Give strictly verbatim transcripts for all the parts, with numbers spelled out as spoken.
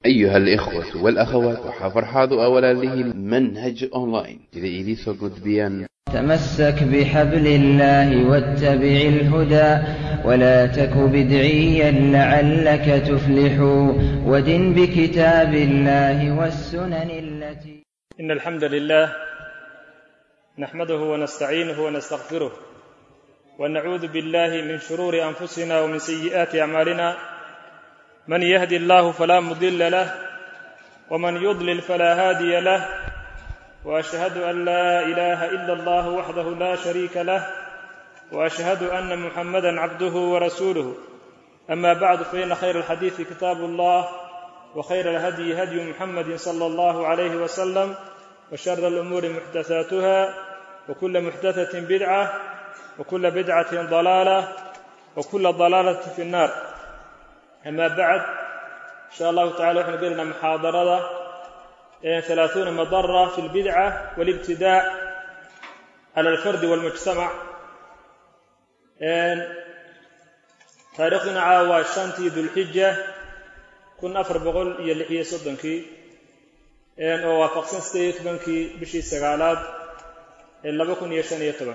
أيها الإخوة والأخوات وحفرحاض أولا له منهج أونلاين إذا إليسو قد بيان تمسك بحبل الله واتبع الهدى ولا تك بدعيا لعلك تفلح ودن بكتاب الله والسنن التي. إن الحمد لله نحمده ونستعينه ونستغفره ونعوذ بالله من شرور أنفسنا ومن سيئات أعمالنا. من يهدي الله فلا مضل له ومن يضلل فلا هادي له، وأشهد أن لا إله إلا الله وحده لا شريك له، وأشهد أن محمدًا عبده ورسوله. أما بعد، فإن خير الحديث كتاب الله، وخير الهدي هدي محمد صلى الله عليه وسلم، وشر الأمور محدثاتها، وكل محدثة بدعة، وكل بدعة ضلالة، وكل ضلالة في النار. أما بعد، إن شاء الله تعالى نحن قلنا محاضرة ثلاثون مضرة في البدعة والابتداع على الفرد والمجتمع. تاريخنا عاوى شانتي ذو الحجة كن أفر بغل يلحية صدنكي ووافقسن ستيت بنكي بشي السقالات إلا بكن يشان يتبع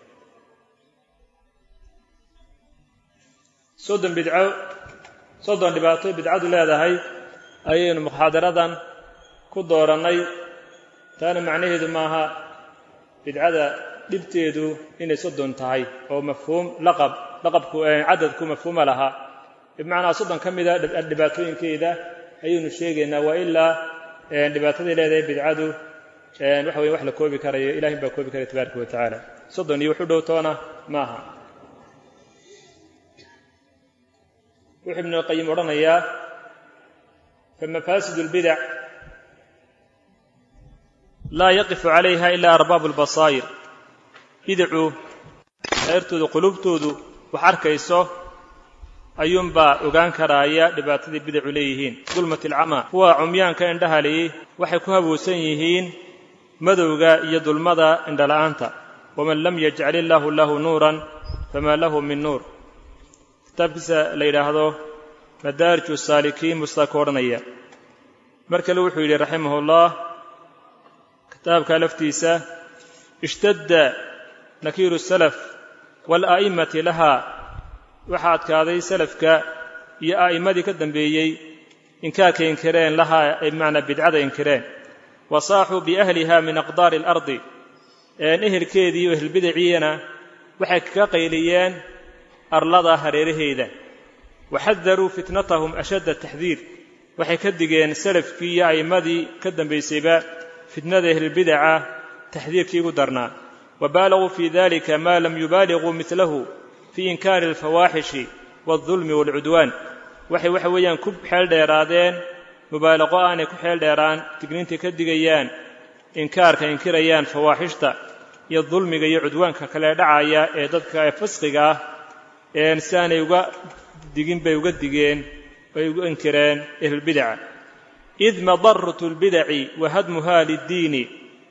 صدن بدعو صدن لباطي بدعو لا هاي أيين محاضرة ku dooranay taana macnaheedu maaha bidcada dhibteedu inay soddon tahay oo mafhuum laqab laqabku cadadku mafhuuma laha bimacnaa soddon ka mid ah dhibaatooyinkeeda ayaynu sheegaynaa. waa ilaa dhibaatadii leedahay bidcadu waxa weeye wax la koobi karayo ilaahay baa koobi karaya tabaaraka wa tacaala. soddon iyo wuxuu dhowtoona maaha. wuxuu ibnu alqayim odhanayaa famafasidu lbidac لا يقف عليها إلا أرباب البصائر. بدعوا أرتدوا قلوبتودوا وحركيسوا أيوم با أغان كرايا لباتدي بدعوا ليهين. ظلمة العمى هو عميان كان عندها ليه وحكوها بوسيهين مدوغا يد المضى عند الآنتا. ومن لم يجعل الله له نورا فما له من نور. تبس ليلة هذا مدارج السالكين مستقورنيا. مركل وحيد رحمه الله كتاب كالفتيسة اشتد نكير السلف والآئمة لها وحاد كاذي سلفك يا آئمة كدن بيي إنكاك إنكرين لها معنى بدعة إنكرين. وصاحوا بأهلها من أقدار الأرض نهر كيدي وأهل بدعينا وحك قيليان أرلضا هريرهيدا. وحذروا فتنتهم أشد التحذير وحكدقين سلف في آئمة كدن بيسيبا فتنة أهل البدعة تحذير كي قدرنا. وبالغوا في ذلك ما لم يبالغوا مثله في إنكار الفواحش والظلم والعدوان. وحي وحي ويان كب حال ديرادين مبالغوان كب حال ديران تقنين تكدقيان إنكار كإنكريان فواحشتا يظلم يا عدوان كلا دعايا إيدادك فسقا إنسان يوغا دقين بيوغا دقين ويوغا إنكران أهل البدعة. إذ مضرة البدع وهدمها للدين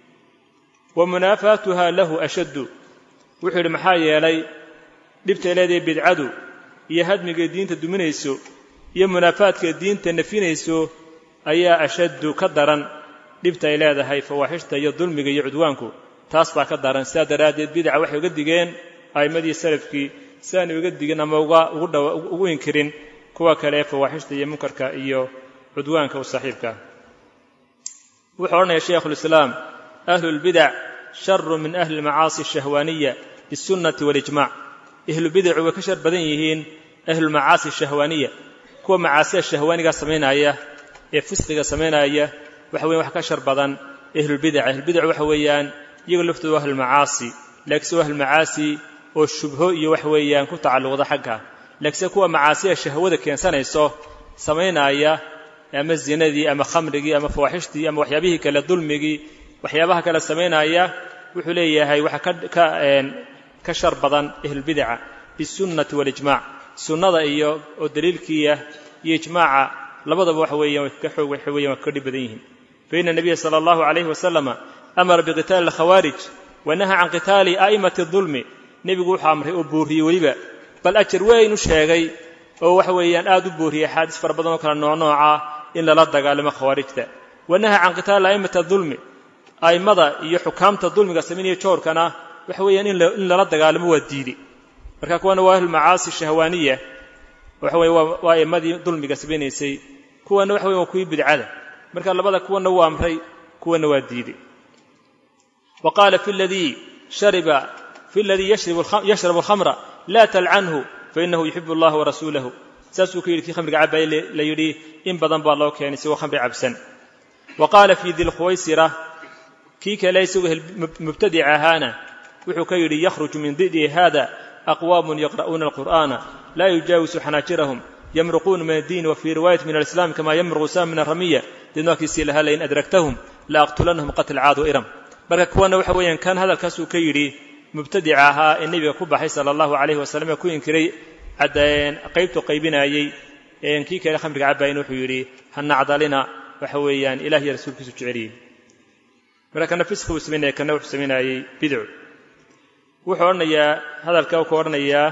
ومنافاتها له أشد. وحر محايا لي لبت لدي بدعدو يهدمك الدين تدمنيسو يا منافاتك الدين تنفينيسو أي أشد كدرا لبت لدي هاي فواحشتا يظلمك يعدوانكو تصبح كدرا سادرات البدع وحي قدقين أي مدي السلفكي ساني قدقين موغا وينكرين كوا كلا فواحشتا يمكرك إيو عدوانك وصاحبك. وحورنا يا شيخ الإسلام أهل البدع شر من أهل المعاصي الشهوانية بالسنة والإجماع. أهل البدع وكشر بدنيهين أهل المعاصي الشهوانية كوا معاصي الشهوانية سمينا إياه يفسق سمينا إياه وحوين وحكشر بدن أهل البدع. أهل البدع وحويان يغلفتوا أهل المعاصي لكسوا أهل المعاصي والشبهة وحويان كنت على الوضع حقها لكسوا كوا معاصي الشهوة كان سنة يسوه سمينا إياه أما الزنا أما خمرجي أما فواحشتي أما وحيابه كلا ظلمجي وحيابها كلا سمينا إياه وحليه هاي وحكد كشر بدن أهل البدعة بالسنة والإجماع. سنة إياه والدليل كيه يجمع لبض وحويا وكحو وحويا وكل بديهم. فإن النبي صلى الله عليه وسلم أمر بقتال الخوارج ونهى عن قتال آئمة الظلم. نبي يقول حامر أبوه ولبا بل أجر وين شاقي oo wax weeyaan aad u booriye xadiis far badan oo kala nooc nooca إن لا دقالما خوارجتا ونهى عن قتال أئمة الظلم أئمة iyo xukaamta dulmiga sameeyay joorkana waxa weeyaan in la dagaalamo waa diiday marka kuwana waa macaasi shahwaaniya waxa weey waa a'imadii dulmiga sameeysay kuwana waxa weey ku bidcada marka labada kuwana waa amray kuwana waa diiday وقال في الذي شرب في الذي يشرب يشرب الخمر لا تلعنه فإنه يحب الله ورسوله ساسو كيري في خمر عباي لا يري إن بدن بالله كان سوى خمر عبسا وقال في ذي الخويسرة كيك ليس مبتدع هانا وحو كيري يخرج من ضد هذا أقوام يقرؤون القرآن لا يجاوز حناجرهم يمرقون من الدين وفي رواية من الإسلام كما يمرق سام من الرمية دينك يسيلها لئن أدركتهم لا أقتلنهم قتل عاد وإرم marka kuwana waxa weeyaan kan hadalkaas uu ka yiri mubtadic aha in nabiga ku baxay sallallahu alayhi wasallam ku inkiray cadeen qaybtu qaybinayay in kii kale khamriga cabayn wuxuu yiri hana cadalina waxa weeyaan ilaahi rasuulkiisu jeceliye marka nafisku sameeyay kana wuxuu sameeyay bid'u wuxuu oranayaa hadalka uu ka oranayaa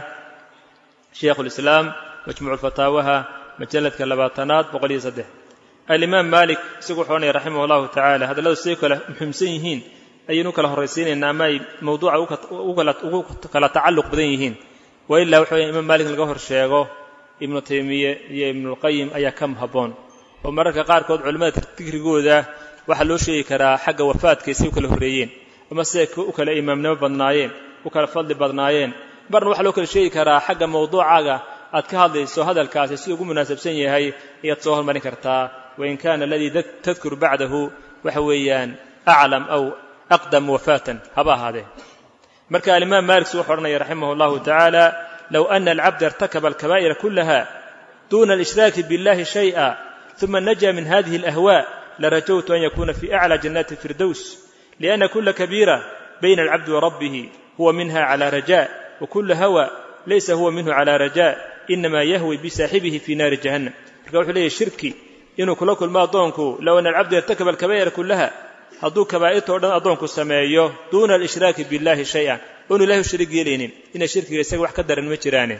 sheekh al-islam majmuuc al-fatawaha majalladka labaatanaad boqol iyo saddex al-imam malik isagu wuxuu oranayaa rahimahullahu ta'ala hadaladu say kala muhiimsan yihiin aynu kala horeysiinayna ama mawduuca uu kala uu kala tacalluq badan yihiin wa illa wuxuu imam malik laga hor sheego ibn taymiye iyo ibn al-qayyim ayaa kam haboon oo mararka qaar kood culimada tigrigooda waxa loo sheegi karaa xagga wafaadkiisa uu kala horeeyeen ama si uu kala imaamnimo badnaayeen uu kala fadli badnaayeen barna waxa loo kala sheegi karaa xagga mawduucaaga aad ka hadlayso hadalkaasi si ugu munaasabsan yahay iyo soo hormarin kartaa wa in kana alladhi tadhkuru ba'dahu waxa weeyaan a'lam aw أقدم وفاة هبا هذا مركا الإمام مالك سوحرنا رحمه الله تعالى لو أن العبد ارتكب الكبائر كلها دون الإشراك بالله شيئا ثم نجا من هذه الأهواء لرجوت أن يكون في أعلى جنات الفردوس لأن كل كبيرة بين العبد وربه هو منها على رجاء وكل هوى ليس هو منه على رجاء إنما يهوي بصاحبه في نار جهنم فقالوا لي الشركي إنه كل ما ضونكو لو أن العبد ارتكب الكبائر كلها hadduu kabaa'irta oo dhan adoonku sameeyo duuna al-ishraaki billahi shay'an uu ilaahay shariik yeelinin in shirkiga isaga wax ka daran ma jiraan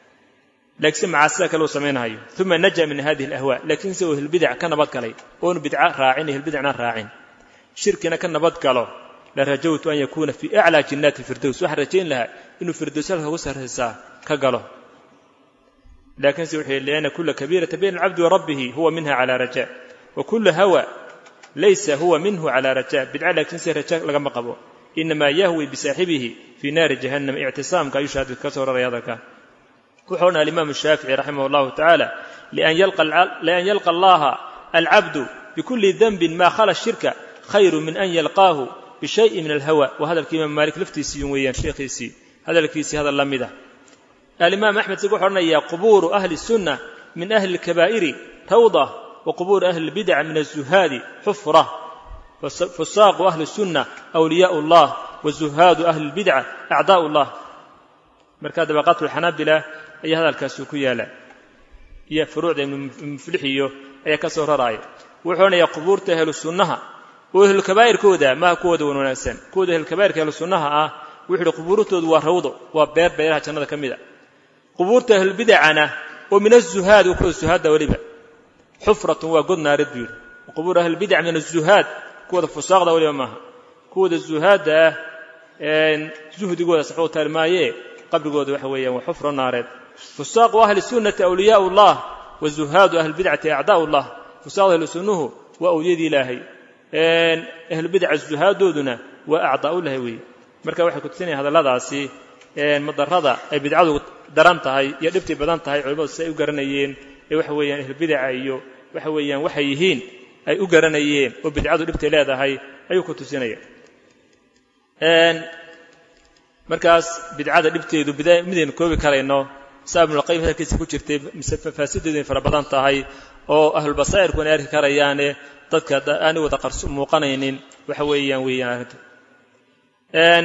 laakiin macaasida kale uu sameeynayo thumma naja min hadhihi al-ahwa laakiin soo hil bid'a ka nabad galay oo bid'a raacin hil bid'na raacin shirkina ka nabad galo la rajawtu an yakuna fi a'la jannati firdaws wax rajayn laha inuu firdaws ugu sarreeysa ka galo laakiin soo leena kullu kabirata bayna al-'abd wa rabbih huwa minha ala raja wa kullu hawa ليس هو منه على رجاء بدعة لكن سير رجاء لقم قبو إنما يهوي بصاحبه في نار جهنم اعتصام كيشهد الكسر رياضك وحونا الإمام الشافعي رحمه الله تعالى لأن يلقى, لأن يلقى الله العبد بكل ذنب ما خلا الشرك خير من أن يلقاه بشيء من الهوى وهذا الكلام مالك لفتيسي ويان شيخيسي هذا الكيسي هذا اللمدة الإمام أحمد سيقول حرنا يا قبور أهل السنة من أهل الكبائر توضى وقبور أهل البدع من الزهاد حفرة فساق أهل السنة أولياء الله والزهاد أهل البدع أعداء الله مركز بقات الحنابلة أي هذا الكاسوكية لا هي فروع من مفلحيه أي كسر راي وحنا يقبور أهل السنة وأهل الكبائر كودا ما كودا وناسن كودا أهل الكبائر كأهل السنة آه وحنا قبورته وروضه وبير بيرها كنا كميدا قبور أهل البدع أنا ومن الزهاد وكل الزهاد ولبا حفرة وقلنا ردير وقبور أهل البدع من الزهاد كود الفساق ده ولا ما كود الزهاد ده زهد يقول صحوه الماء قبل قود وحوية وحفرة نارد فساق أهل السنة أولياء الله والزهاد أهل البدعة أعداء الله فساق أهل السنة وأولياء الله أهل البدع الزهاد دودنا وأعداء الله مركب واحد كتير هذا لا دعسي مضر هذا بدعة درمتها يدبتي بدنتها علماء سيقرنيين waxa weeyaan ahl bid'a iyo waxa weeyaan waxay yihiin ay u garanayeen oo bidcadu dhibtay leedahay ayuu ku tusinaya een markaas bidcada dhibteedu bidaa mideen koobi karayno saabul qayb halkiisa ku jirtay faasideen fara badan tahay oo ahl basaa'ir ku arki karayaan dadka aan wada qarso muuqanaynin waxa weeyaan weeyaan een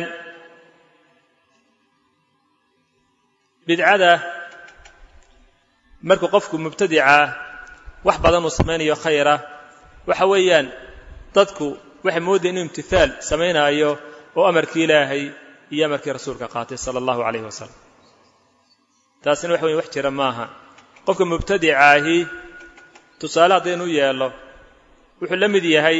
bidcada marka qofku mubtadi'a wax badan oo sameeyo khayra waxa weeyaan dadku waxay moodeen inuu imtithal sameeyo oo amarkii ilaahay iyo amarkii rasuulka qaatay sallallahu alayhi wasallam taasina waxa weeyaan wax jira maaha qofka mubtadi'aahi tusaale haddaynu yeelo wuxuu la mid yahay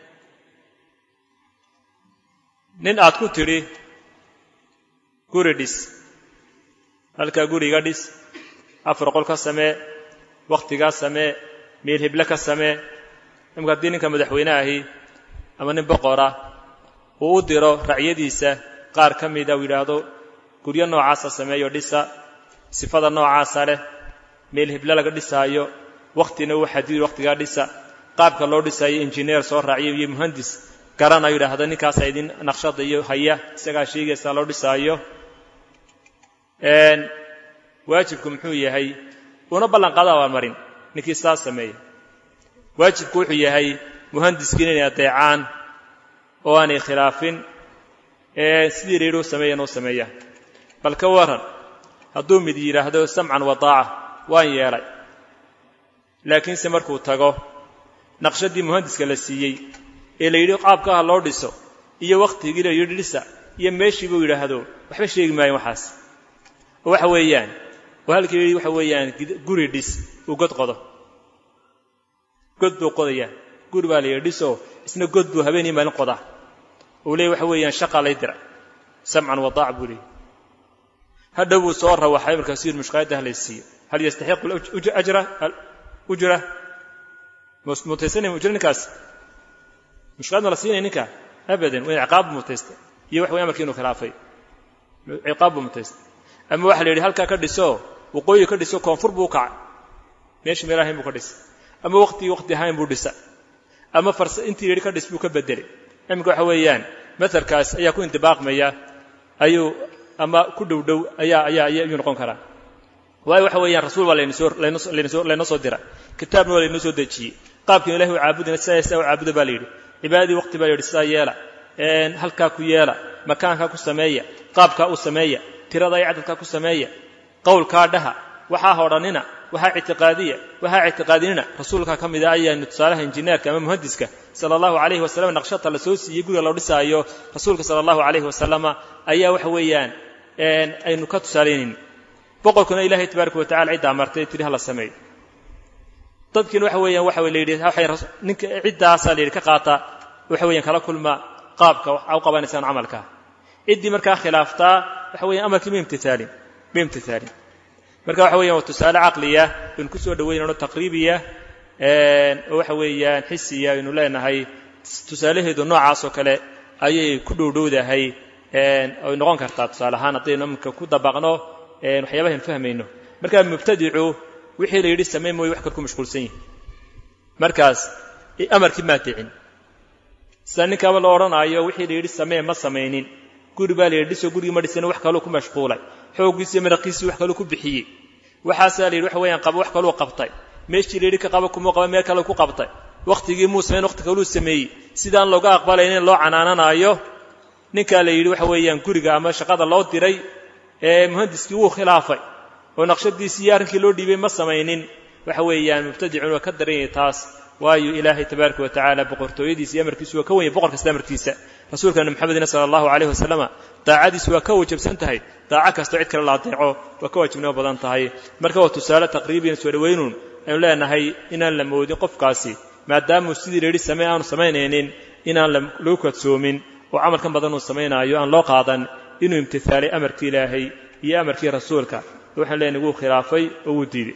nin aad ku tidhi guri dhis halkaa guriga dhis afar qol ka samee wakhtigaa samee meel hible ka samee imka haddii ninka madaxweyne ahi ama nin boqora uu u diro racyadiisa qaar ka mida uu yidhaahdo guryo noocaasa sameeyo dhisa sifada noocaasa leh meel hible laga dhisaayo wakhtina uu xadiid wakhtigaa dhisa qaabka loo dhisayo injineer soo raaciyo iyo muhandis garanayo yidhaahda ninkaasaa idin naqshada iyo haya isagaa sheegaysaa loo dhisaayo waajibku muxuu yahay una ballan qaada abaalmarin ninkii saas sameeya waajibku wuxuu yahay muhandiskiin inay adeecaan oo aanay khilaafin sidii reeruu sameeyan oo sameeya bal ka waran hadduu mid yidhaahdo samcan wadaaca waan yeelay laakiinse markuu tago naqshadii muhandiska la siiyey ee la yidhi qaabkaha loo dhiso iyo wakhtigii la yidhi dhisa iyo meeshii buu yidhaahdo waxba sheegi maayo waxaas oo waxa weeyaan oo halkii yidhi waxa weeyaan guri dhis uu god qodo god buu qodayaa guri baa la yidhi dhisoo isna god buu habeenii maalin qodaa uu leeyahy waxa weeyaan shaqa lay dira samcan wadaac buu leeyahy hadhow buu soo rawaxay markaasuu yidhi mushqaayadda ha laysiiyo hal yastaxiqu ajra ujra mutaysanay ujra ninkaas mushqaayad ma la siinay ninka abadan waa ciqaab buu mutaystay iyo wax weeyaan markii inuu khilaafay ciqaab buu mutaystay ama waxa la yidhi halkaa ka dhiso waqooyi ka dhiso koonfur buu kacay meesha meel ahayn buu ka dhisay ama waqtigii waqti ahayn buu dhisa ama farsa intii yidhi ka dhis buu ka bedelay iminka waxa weeyaan masalkaas ayaa ku intibaaqmaya ayuu ama ku dhow dhow ayaa ayaa ayuu noqon karaa waayo waxa weeyaan rasuul baa layna soo layna soo layna soo dira kitaabna waa layna soo dejiyey qaabkii ilaahay u caabudina sidaas u caabudo baa la yidhi cibaadadii waqti baa la yidhi sidaa yeela halkaa ku yeela makaankaa ku sameeya qaabkaa u sameeya tirada iyo cadadkaa ku sameeya qowlkaa dhaha waxaa hodhanina waxaa ictiqaadiya waxaa ictiqaadinina rasuulka ka mid ah ayaanu tusaalaha injineerka ama muhandiska sala allahu calayhi wasalam naqshata la soo siiyey guriga loo dhisaayo rasuulka sala allahu calayhi wasalama ayaa waxa weeyaan aynu ka tusaalaynin boqorkuna ilaahay tabaaraka wa tacala ciddaa martay tiri hala sameeyo dadkiina waxa weeyaan waxa la yidhi waxay ninka ciddaasaa la yidhi ka qaata waxa weeyaan kala kulma qaabka waxa u qabanaysaan camalka ciddii markaa khilaaftaa waxa weeyaan amarkii ma imtithaalin ma imtithaalin marka waxa weeyaan waa tusaale caqliya in ku soo dhaweynayno taqriibiya oo waxa weeyaan xisiya inuu leenahay tusaalaheedu noocaas oo kale ayay ku dhowdhowdahay oo noqon kartaa tusaale ahaan haddaynu iminka ku dabaqno waxyaabaha aynu fahmayno markaa mubtadicu wixii la yidhi samee mooye wax kale ku mashquulsan yihin markaas amarkii maa dicin sida ninkaaba la odhanaayo wixii la yidhi samee ma samaynin guri baa la yidhi dhisoo gurigii ma dhisana wax kaluu ku mashquulay xooggiisi iyo maraqiisii wax kaluu ku bixiyey waxaasaa la yidhi waxa weeyaan qabo wax kaluu qabtay meeshii la yidhi ka qabo kumuu qaba meel kale ku qabtay wakhtigii muu samayn wakhti kaluu sameeyey sidaan looga aqbalaynin loo canaananaayo ninkaa la yidhi waxa weeyaan guriga ama shaqada loo diray ee muhandiskii wuu khilaafay oo naqshadiisii iyo arrinkii loo dhiibay ma samaynin waxa weeyaan mubtadicun waa ka daran yahay taas waayo ilaahay tabaaraka wa tacaala boqortooyadiisa iyo amarkiisu waa ka wen yahay boqor kasta amarkiisa rasuulkana maxamedina sala allahu calayhi wasalama daacadiisu waa ka wajabsan tahay daaco kastoo cid kale la adeeco waa ka wajibnimo badan tahay marka waa tusaale taqriibiyan soo dhawaynuun aynu leenahay inaan la moodin qofkaasi maadaamuu sidii la yidhi samee aanu samaynaynin inaan lagu kadsoomin oo camalkan badan uu samaynaayo aan loo qaadan inuu imtithaalay amarkii ilaahay iyo amarkii rasuulka waxaan leenahay wuu khilaafay oo wuu diiday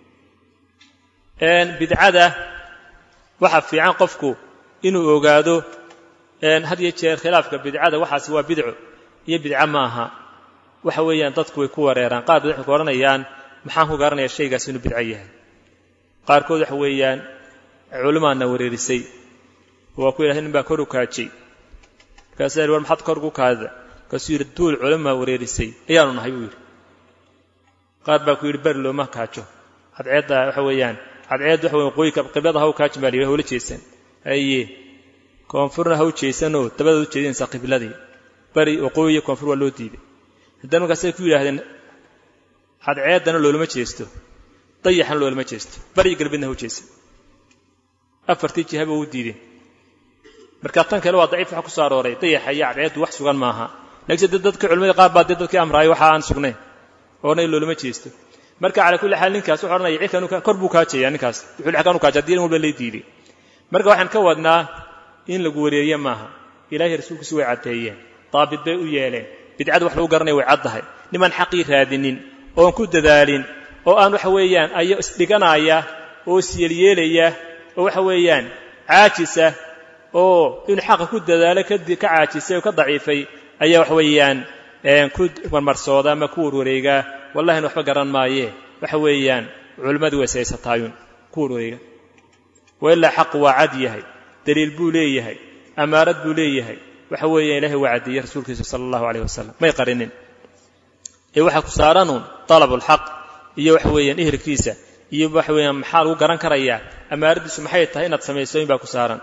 bidcada waxa fiican qofku inuu ogaado had iyo jeer khilaafka bidcada waxaasi waa bidco iyo bidco maaha waxa weeyaan dadku way ku wareeraan qaar bad waxay ku odhanayaan maxaan ku garanayaa shaygaas inuu bidco yahay qaarkood waxa weeyaan culimaana wareerisay waa ku yidhahay nin baa kor u kaajay markaasaa yidhi war maxaad kor ugu kaadida markaasuu yidhi duul culimaa wareerisay ayaanu nahay buu yidhi qaar baa ku yidhi beri looma kaajo cadceedda waxa weeyaan cadceedda waxa weyan qoyka qiblada ha u kaajin baa la yidhi hawla jeesan aye koonfurna ha u jeesanoo dabadaad u jeedinaysaa qibladii bari waqooyi koonfur waa loo diiday haddana markaasay ku yidhaahdeen cadceeddana loolama jeesto dayaxana loolama jeesto bariyo galbeedna ha u jeesan afartii jihaba u diideen marka tan kale waa daciif waxa ku soo arooray dayaxa iyo cadceeddu wax sugan maaha laakiin dadka culimada qaar baa dee dadkii amraayay waxa aan sugnayn oona loolama jeesto marka ala kulli xaal ninkaas wuxuu oranayay cilkanu ka kor buu ka jeeyaa ninkaas wuxuu xaqan ka jadiin walba leeydiiday marka waxaan ka wadnaa in lagu wareeyo maaha ilaahay rasuulkiisu way cadeeyeen taabid bay u yeeleen bidcad wax lagu garanay way caddahay niman xaqii raadinin oo ku dadaalin oo aan waxa weeyaan ay isdhiganaya oo siyelyeelaya oo waxa weeyaan caajisa oo in xaq ku dadaalo ka ka caajisay oo ka daciifay ayaa wax weeyaan een ku marmarsooda ama ku wareega wallahi waxba garan maaye waxa weeyaan culimadu way saysataayun ku wareega wala xaq waa cad yahay daliil buu leeyahay amaarad buu leeyahay waxa weeyaan ilaahay waa cadiyay rasuulkiisa sallallahu alayhi wasallam may qarinin ee waxa ku saaranun talabul haq iyo waxa weeyaan ehelkiisa iyo waxa weeyaan maxaa lagu garan karayaa amaaradiisu maxay tahay inaad sameeyso in baa ku saaran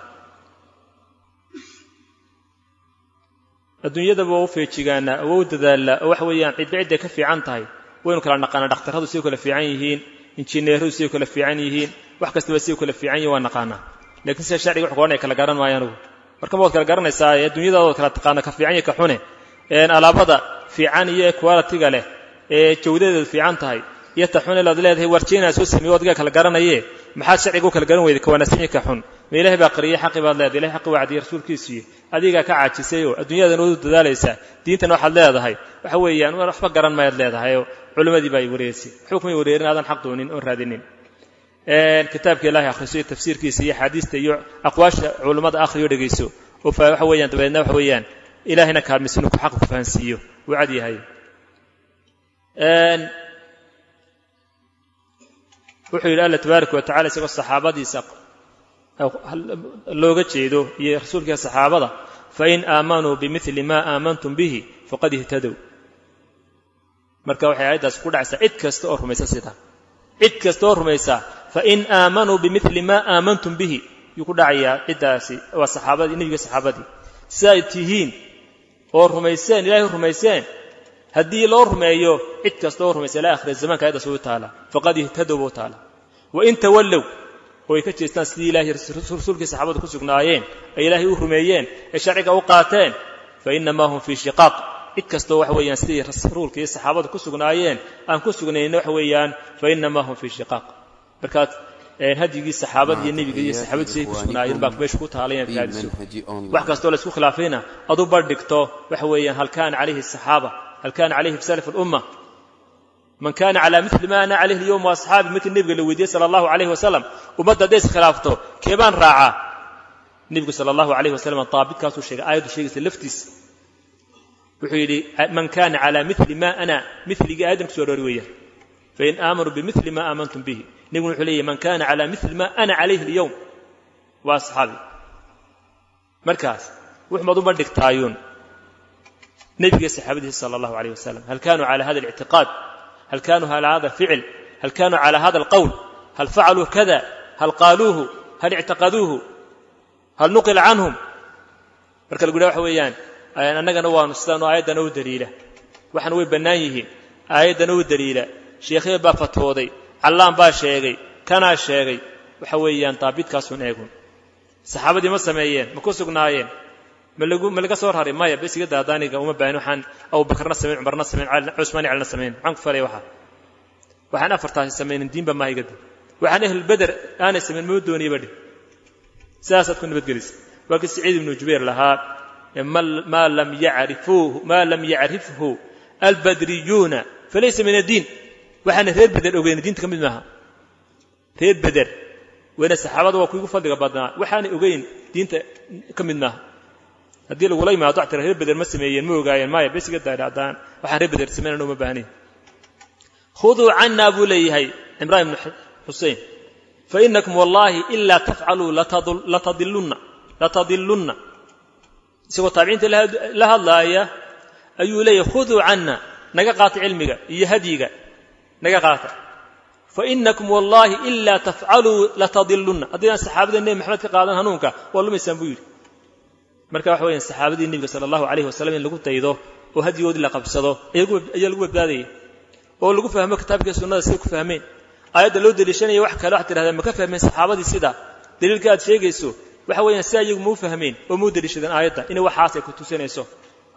adduunyada waa u feejigaana oo u dadaala oo waxa weeyaan cid cid ka fiican tahay waynu kala naqaana dhaqtaradu si kala fiican yihiin injineeradu si kala fiican yihiin wax kasta si kala fiican yihiin waa naqaana laakiin si sharciga wax qoonay kala garan maayaan marka ma wad kala garanaysaa adduunyada oo kala taqaana ka fiican iyo ka xune een alaabada fiican iyo quality-ga leh ee jawdadeedu fiican tahay iyo ta xune la leedahay warjeena soo sameeyo adiga kala garanaye maxaa sharcigu kala garan weeyday ka wanaagsan ka xun meelaha baa qariye xaqi baad leedahay ilaahay xaqi wacdi rasuulkiisii adiga ka caajisay oo adduunyada noo dadaalaysa diintana waxa leedahay waxa weeyaan waxba garan maayad leedahay culimadii bay wareeysay xukmi wareerin aadan xaq doonin oo raadinin een kitaabka ilaahay akhriyo tafsiirkiisa iyo xadiista iyo aqwaasha culimada akhriyo dhageyso oo waxa weeyaan dabeedna waxa weeyaan ilaahayna kaalmisinu ku xaq ku fahansiyo wacad yahay een wuxuu yiri Allah tabaaraka wa ta'ala isagoo saxaabadiisa looga jeedo iyo rasuulka saxaabada fa in aamanu bimithli ma aamantum bihi faqad ihtadaw marka waxay ayadaas ku dhacaysaa cid kasta oo rumaysa sida cid kasta oo rumaysa fa in aamanu bimithli ma aamantum bihi yuku dhacaya cidaasi waa saxaabadii nabiga saxaabadii saaytihiin oo rumayseen ilaahay rumayseen haddii loo rumeeyo cid kasta oo rumaysa la akhir zamaanka ayadaas u taala faqad ihtadaw taala wa in tawallu oo ay ka jeestaan sidii ilaahay rasuulkiisa saxaabadu ku sugnaayeen ay ilaahay u rumeeyeen ee sharciga u qaateen fa inma hum fi shiqaq cid kasta waxa weeyaan sidii rasuulkiisa saxaabadu ku sugnaayeen aan ku sugnayn waxa weeyaan fa inma hum fi shiqaq marka een hadiyii saxaabada iyo nabiga iyo saxaabadiisa ku sugnaayeen baa meesha ku taalayeen raadiso wax kasta oo la isku khilaafayna adu bar dhigto waxa weeyaan halkaan calayhi saxaaba halkaan calayhi salaf al-umma من كان على مثل ما أنا عليه اليوم وأصحابي مثل النبي اللي وديه صلى الله عليه وسلم ومدى ديس خلافته كيبان راعة النبي صلى الله عليه وسلم طابت كاسو الشيء آية الشيء اللفتس وحيلي من كان على مثل ما أنا مثل آدم كسور روية فإن آمنوا بمثل ما آمنتم به نقول حلي من كان على مثل ما أنا عليه اليوم وأصحابي مركز وحمد مردك تايون نبي صحابته صلى الله عليه وسلم هل كانوا على هذا الاعتقاد هل كانوا على هذا الفعل هل كانوا على هذا القول هل فعلوا كذا هل قالوه هل اعتقدوه هل نقل عنهم marka lagu dhawax weeyaan annagana waanu sidaan aayadana u daliila waxaan way banaan yihiin aayadana u daliila sheekhay baa fatwooday allaan baa sheegay kana sheegay waxa weeyaan taabidkaas un eegun saxaabadii ma sameeyeen ma ku sugnaayeen ma lagu ma laga soo raray maya bisiga daadaaniga uma baahin waxaan Abu Bakrna sameeyay Umarna sameeyay Usmaan ibn sameeyay waxaan ku faray waxa waxaan afartaas sameeyay diinba ma igad waxaan ahl badr aan sameeyay ma doonay badh siyaasad ku nabad gelis waqti Saciid ibn Jubayr laha ma lam ya'rifuhu ma lam ya'rifuhu al-badriyuna falaysa min ad-din waxaan reer badr ogeyn diinta kamid maaha reer badr wayna saxaabadu waa kuugu fadliga badnaa waxaan ogeyn diinta kamid maaha hadii lagu leeyahay doctor reer badr ma sameeyeen ma ogaayeen ma bisiga daadaan waxaan reer badr sameeyeen uma baahneen khudu anna abu layhay imraan ibn husayn fa innakum wallahi illa taf'alu la tadillunna la tadillunna isagoo taabiciinta la hadlaaya ayuu leeyahay khudu anna naga qaata cilmiga iyo hadiga naga qaata fa innakum wallahi illa taf'alu la tadillunna hadii saxaabada nabi maxamed ka qaadan hanuunka waa lumaysan buu yiri marka wax weeyaan saxaabadii nabiga sallallahu alayhi wasallam in lagu taydo oo hadiyoodi la qabsado iyagu ayaa lagu badbaadiyay oo lagu fahmo kitaabka sunnada si ku fahmeen ayada loo daliishanay wax kale wax tiraahdo ma ka fahmeen saxaabadii sida daliilka aad sheegayso waxa weeyaan si ayagu ma fahmeen oo ma daliishadeen ayada in waxaas ay ku tusinayso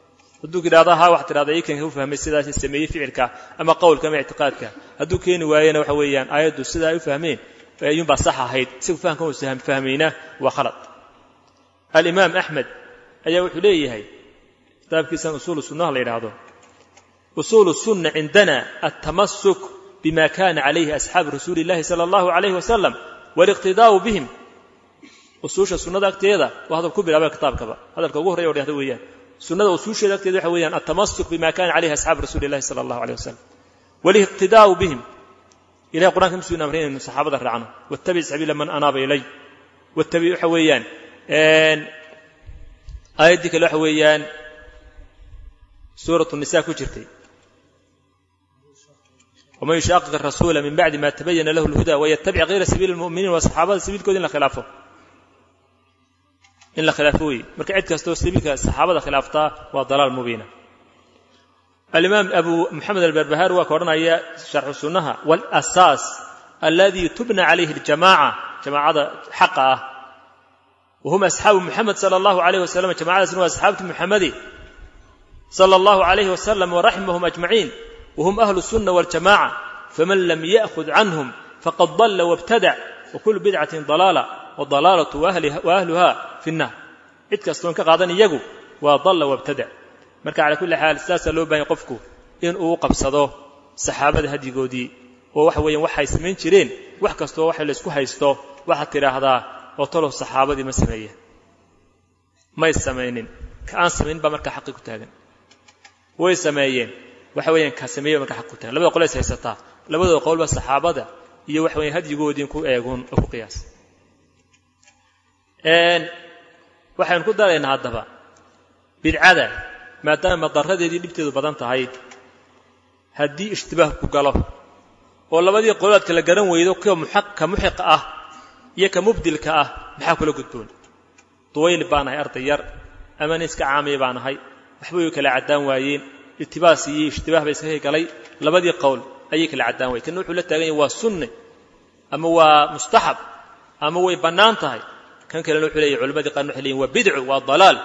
hadduu yidhaahdo haa wax tidhahda iikan u fahmay sidaas sameeyey ficilka ama qowlka ama ictiqaadka hadduu keeni waayena waxa weeyaan aayaddu sidaa ay u fahmeen ayuunbaa sax ahayd isagu fahamka uu fahmayna waa khalad alimaam axmed ayaa wuxuu leeyahay kitaabkiisan usuulu sunnaha la yidhaahdo usuulu sunna cindana altamasuk bima kana calayhi asxaabu rasuuli illahi sala allahu calayhi wasalam waaliqtidaa'u bihim usuusha sunnada agteeda waa hadal ku bilaabay kitaabkaba hadalka ugu horreeya oo dhahdo weeyaan sunnada usuusheeda agteeda waxa weeyaan altamasuk bima kana calayhi asxaabu rasuuli illahi sala allahu calayhi wasalam waaliqtidaa'u bihim ilahay qur'aanka musuuna amray inaynu saxaabada raacno wattabic sabiila man anaaba ilay wattabic waxa weeyaan aayaddii kale waxa weeyaan suuratu nisaa ku jirtay waman yushaqiq arasuula min bacdi ma tabayana lahu lhuda wayattabic gayra sabiili lmu'miniin waa saxaabada sabiilkooda in la khilaafo in la khilaafo weeye marka cid kastoo sabiilka saxaabada khilaaftaa waa dalaal mubiina الإمام أبو محمد البربهاري وكورنايا شرح السنة والأساس الذي تبنى عليه الجماعة جماعة حقه وهم أصحاب محمد صلى الله عليه وسلم جماعة سنوا أصحاب محمد صلى الله عليه وسلم ورحمهم أجمعين وهم أهل السنة والجماعة فمن لم يأخذ عنهم فقد ضل وابتدع وكل بدعة ضلالة والضلالة وأهلها, وأهلها في النار إتكستون كقاضن يجو وضل وابتدع marka ala kulli xaal saasa loo baahan qofku in uu qabsado saxaabada hadigoodii oo wax weeyaan waxay sameyn jireen wax kasto wax la isku haysto waxa tiraahdaa oo tolo saxaabadii ma sameeyeen ma sameeyeen ka aan sameyn ba marka xaq ku taagan way sameeyeen waxa weeyaan ka sameeyo marka xaq ku taagan labada qol ay haysataa labada qol ba saxaabada iyo wax weeyaan hadigoodii ku eegoon oo ku qiyaas een waxaan ku daraynaa hadaba bidcada maadaama daradeedii dhibteedu badan tahay haddii ishtibaah ku galo oo labadii qolood kala garan weydo ka muxaqqa muxiq ah iyo ka mubdilka ah maxaa kula gudboon duwayl baanahay ardayar ama iska caamay baanahay waxba uu kala cadaan waayeen ittibaas iyo ishtibaah bay iska galay labadii qowl ayay kala cadaan waayeen kan wuxuu la taagan yahay waa sunni ama waa mustahab ama way banaan tahay kan kale wuxuu leeyahay culimadii qaar waxay leeyihiin waa bid'u waa dalaal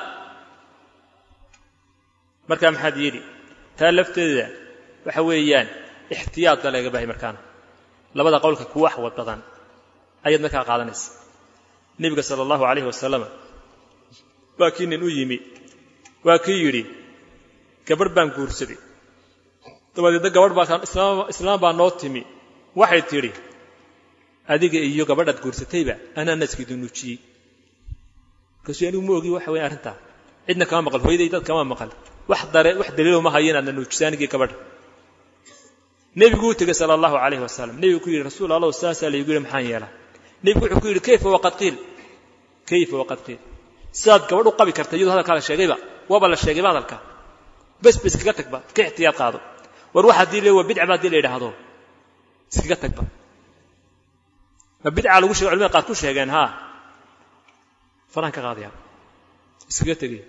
marka maxad yiri taa lafteeda waxa weeyaan ihtiyaad laga baahay markaan labada qowlka ku wax wad badan ayad marka qaadanaysa nabiga sallallahu alayhi wasallam baakin inuu yimi waa kii yiri gabar baan guursaday dabadii gabar baa islaam islaam baa noo timi waxay tiri adiga iyo gabadhaad guursatayba ana naskidu nuuji kaasi anigu ma ogi waxa weeyaan arinta cidna kama maqal hooyaday dad kama maqal wax dare wax daliil ma hayeen aan nuujsaanigi gabadh nabigu tagay sallallahu alayhi wasallam nabigu ku yiri rasuul allah saasa la yiri maxaan yeela nabigu wuxuu ku yiri kayfa waqad qil kayfa waqad qil saad gabadh u qabi kartay iyadoo hadalka la sheegayba waba la sheegay hadalka bas bas kaga tagba ka ihtiyaad qaado war waxa diilay waa bid'a baad diilay dhahdo iskaga tagba ma bid'a lagu sheegay culimada qaar ku sheegeen ha faran ka qaadiya iskaga tagay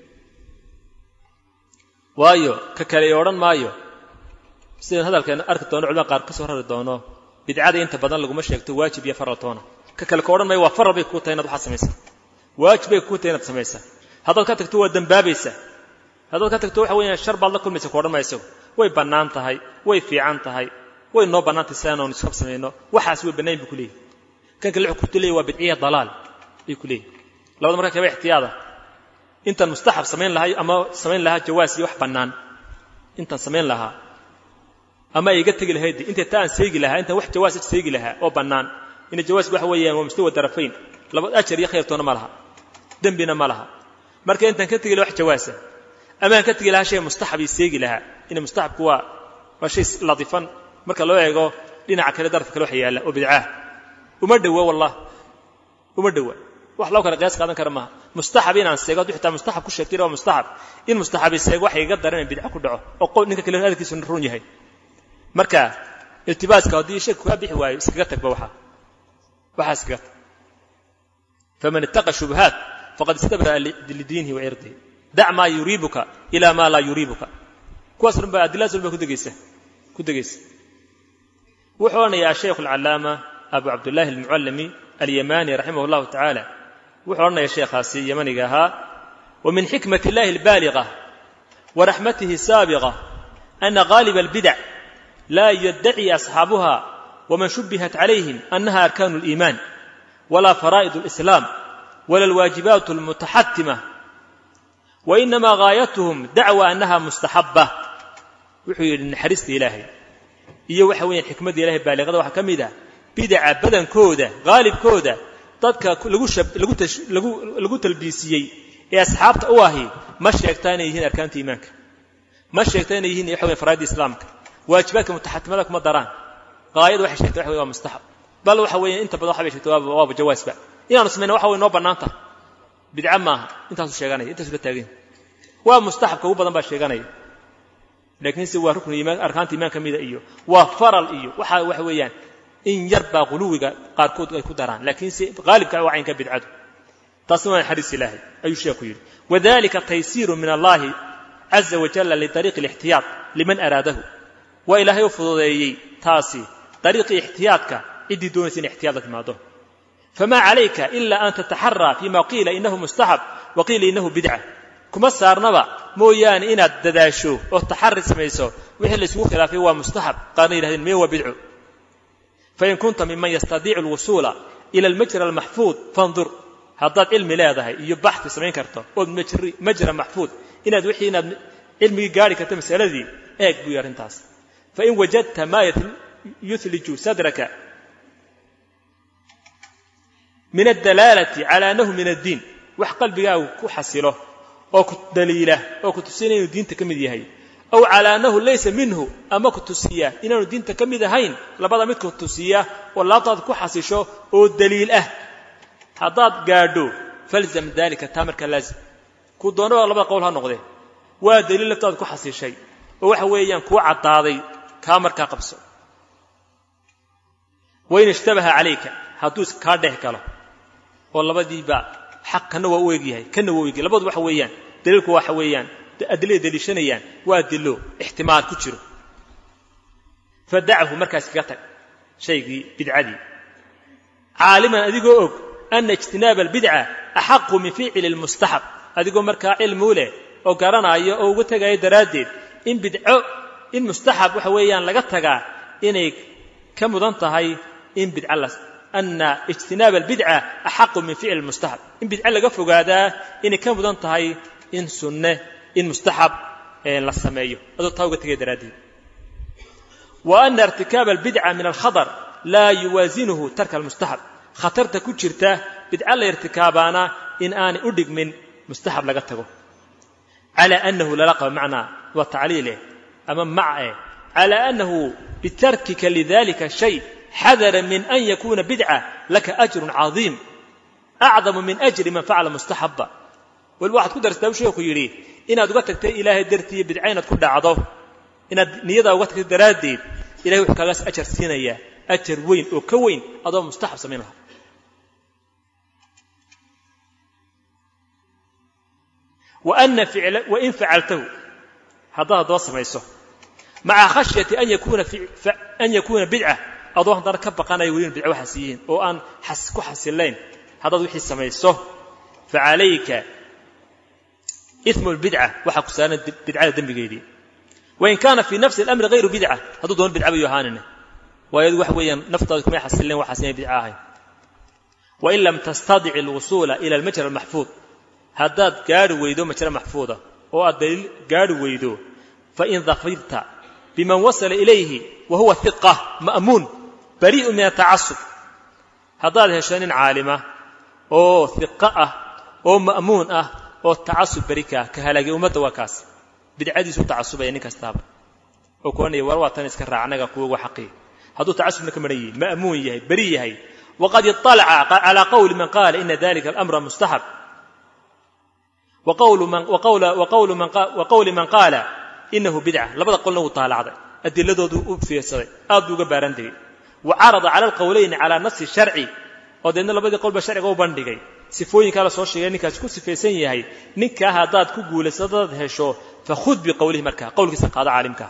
waayo ka kale oran maayo sidoo hadalkan arki doono culimada qaar ka soo rari doono bidcada inta badan lagu ma sheegto waajib iyo farad toona ka kale oran maayo waa farad bay ku tahay inaad waxa sameeysaa waajib bay ku tahay inaad sameeysaa hadal ka tagto waa dambaabeysa hadal ka tagto waxa weeyaan shar baad la kulmaysa ku oran mayso way banaan tahay way fiican tahay way noo banaantay saanoon isku sameeyno waxaas way banaan bu kuleey kan kale wuxuu ku leeyahay waa bidciya dalaal ay kuleey labada marka ka ihtiyaada inta mustahab sameyn lahay ama sameyn laha jawaas iyo wax banaan inta sameyn laha ama iga tagi lahayd inta taan seegi laha inta wax jawaas seegi laha oo banaan in jawaas wax weeyaan waa mustawa darafayn laba ajir iyo khayr toona malaha dambina malaha marka inta ka tagi wax jawaas ama ka tagi laha shay mustahab seegi laha in mustahab kuwa waa shay ladifan marka loo eego dhinaca kale darafka kale wax yaala oo bidca uma dhawo wallah uma dhawo wax loo kala qiyaas qaadan kara ma mustahab inaan seego xitaa mustahab ku sheegtay waa mustahab in mustahab seego wax iga daran bidca ku dhaco oo qof ninka kale hadalkiisu run yahay marka iltibaaska hadii shay ku bixi waayo iskaga tagba waxa waxa iskaga faman ittaqa shubuhat faqad istabra li diinihi wa irdihi da' ma yuribuka ila ma la yuribuka kuwaas runba adilaasul ba ku dageysa ku dageysa wuxuuna ya sheekh al-allama abu abdullah al-muallimi al-yamani rahimahullah ta'ala wuxuuna ya sheekhaasi yamaniga ahaa wa min hikmati allah al-baligha ورحمته السابقة أن غالب البدع لا يدعي أصحابها ومن شبهت عليهم أنها أركان الإيمان ولا فرائض الإسلام ولا الواجبات المتحتمة، وإنما غايتهم دعوى أنها مستحبة. وحي النحرست إلهي iyo waxa weeyaan xikmada Ilaahay baaliqada waxa kamid ah bid'a badan kooda qaalib kooda dadka lagu lagu lagu lagu talbiisiyay ee asxaabta u ahi ma sheegtaan inay yihiin arkaanta iimaanka, ma sheegtaan inay yihiin waxa weeyaan faraa'id islaamka, waajibaadka mutaxattimada kuma daraan. qaayad waxa sheegtaa waxa weeyaan waa mustahab, bal waxa weeyaan inta badan waxa ay sheegtaa waa jawaasba inaanu sameeyno waxa weeyaan noo banaanta bid'a maaha intaas sheeganay intaas la taagin waa mustahabka ugu badan baa sheeganay. لكن سوى ركن إيمان أركان إيمان كمية إيوه وفرل إيوه وح وحويان إن يربى غلوه قاركود كدران، لكن غالب كوعين كبدعته تصنع الحديث الله أي شيء يقول. وذلك تيسير من الله عز وجل لطريق الاحتياط لمن أراده، وإله يفضل ذي تاسي طريق احتياطك إدي دون سن احتياطك معه. فما عليك إلا أن تتحرى فيما قيل إنه مستحب وقيل إنه بدعة. كما صارنا مويان إن الدداشو والتحرس ميسو وحل اسمه خلافه هو مستحب قانين هذين ميو بدعو. فإن كنت ممن يستطيع الوصول إلى المجرى المحفوظ فانظر هذا علم لا هذا يبحث سمين كرتو مجرى مجرى محفوظ إن دوحي إن علمي قاري كتم سألذي إيك بيار انتاس. فإن وجدت ما يثلج صدرك من الدلالة على أنه من الدين وحقل بياه كحسله أو كدليله أو كتسينه الدين تكمل هاي، أو على أنه ليس منه أما كتسيه إنه الدين تكمل هاين لبعض مت كتسيه ولا تذكر حسيشه أو الدليل أه حضات قادو فلزم ذلك تامر كلازم كودونه ولا بقى قولها نقده ودليل تذكر حسي شيء وحويان كو عطاضي كامر كقبسه. وين اشتبه عليك هاتوس كاده كلا والله بدي بقى حق كنا وويجي كنا وويجي لبض وحويان دليلك وحويان أدلة دليشنيان وأدلو احتمال كتير فدعه مركز كتك شيء بدعدي عالما أديقوا أن اجتناب البدعة أحق من فعل المستحب. أديقوا مركز علم وله أو قرنا أيه أو قلت جاي درادد إن بدعة إن مستحب وحويان لقتها إنك كم ضنت هاي إن بدعة أن اجتناب البدعة أحق من فعل المستحب. إن بدعة لقفوا هذا إن كم ضنت هاي إن سنة إن مستحب للسماية هذا طاوقة جدرادي. وأن ارتكاب البدعة من الخطر لا يوازنه ترك المستحب. خطرت كتشرته بدعة لارتكابنا إن أنا أدق من مستحب لقته على أنه للقى معنا وتعليله أمام معه على أنه بتركك لذلك الشيء حذر من أن يكون بدعة لك أجر عظيم أعظم من أجر من فعل مستحبا. والواحد كدر استوشي وكيريه إن أدواتك إلهي درتي بدعين تكون عضو إن نيضا وقتك الدرادي إلهي وحكاس أجر سينية أجر وين وكوين أضو مستحب سمينها. وأن فعل وإن فعلته هذا هذا وصف يسوع مع خشية أن يكون في أن يكون بدعة أضوه دار كبق أنا يقولون بدعة وحسيين أو أن حس كحسلين هذا ذو حس ما يسوع. فعليك إثم البدعة وحق سنة بدعة دم بجيدي. وإن كان في نفس الأمر غير بدعة هذا دون بدعة بيوهاننا ويدوح وين نفترض ما يحسلين وحسين بدعة. وإن لم تستطع الوصول إلى المجرى المحفوظ هذا قالوا ويدو مجرى محفوظة أو الدليل قالوا ويدو فإن ظفرت بمن وصل إليه وهو ثقة مأمون بريء من التعصب هذا الهشان عالمة أو ثقة أو مأمون أه أو التعصب بريكة كهلاقي أمة وكاس بدعادي سو تعصب يعني كاستاب أو كوني ورواتن إسكر عنك قوة وحقي هذا تعصب نكمري مأمون يهي بريء يهي. وقد اطلع على قول من قال إن ذلك الأمر مستحب وقول من وقول وقول من قال وقول من قال إنه بدعة لبدا قلنا طالع أدلة ذو في سري أدو جبارندي وعرض على القولين على نص الشرعي ودنا لبدا قول بشرعي قو بندقي سفوين كلا صور شيء نكاس كل سفيسين يهي نكا هذا كقول صدد هشوا فخذ بقوله مركا قولك سقاط عالمك.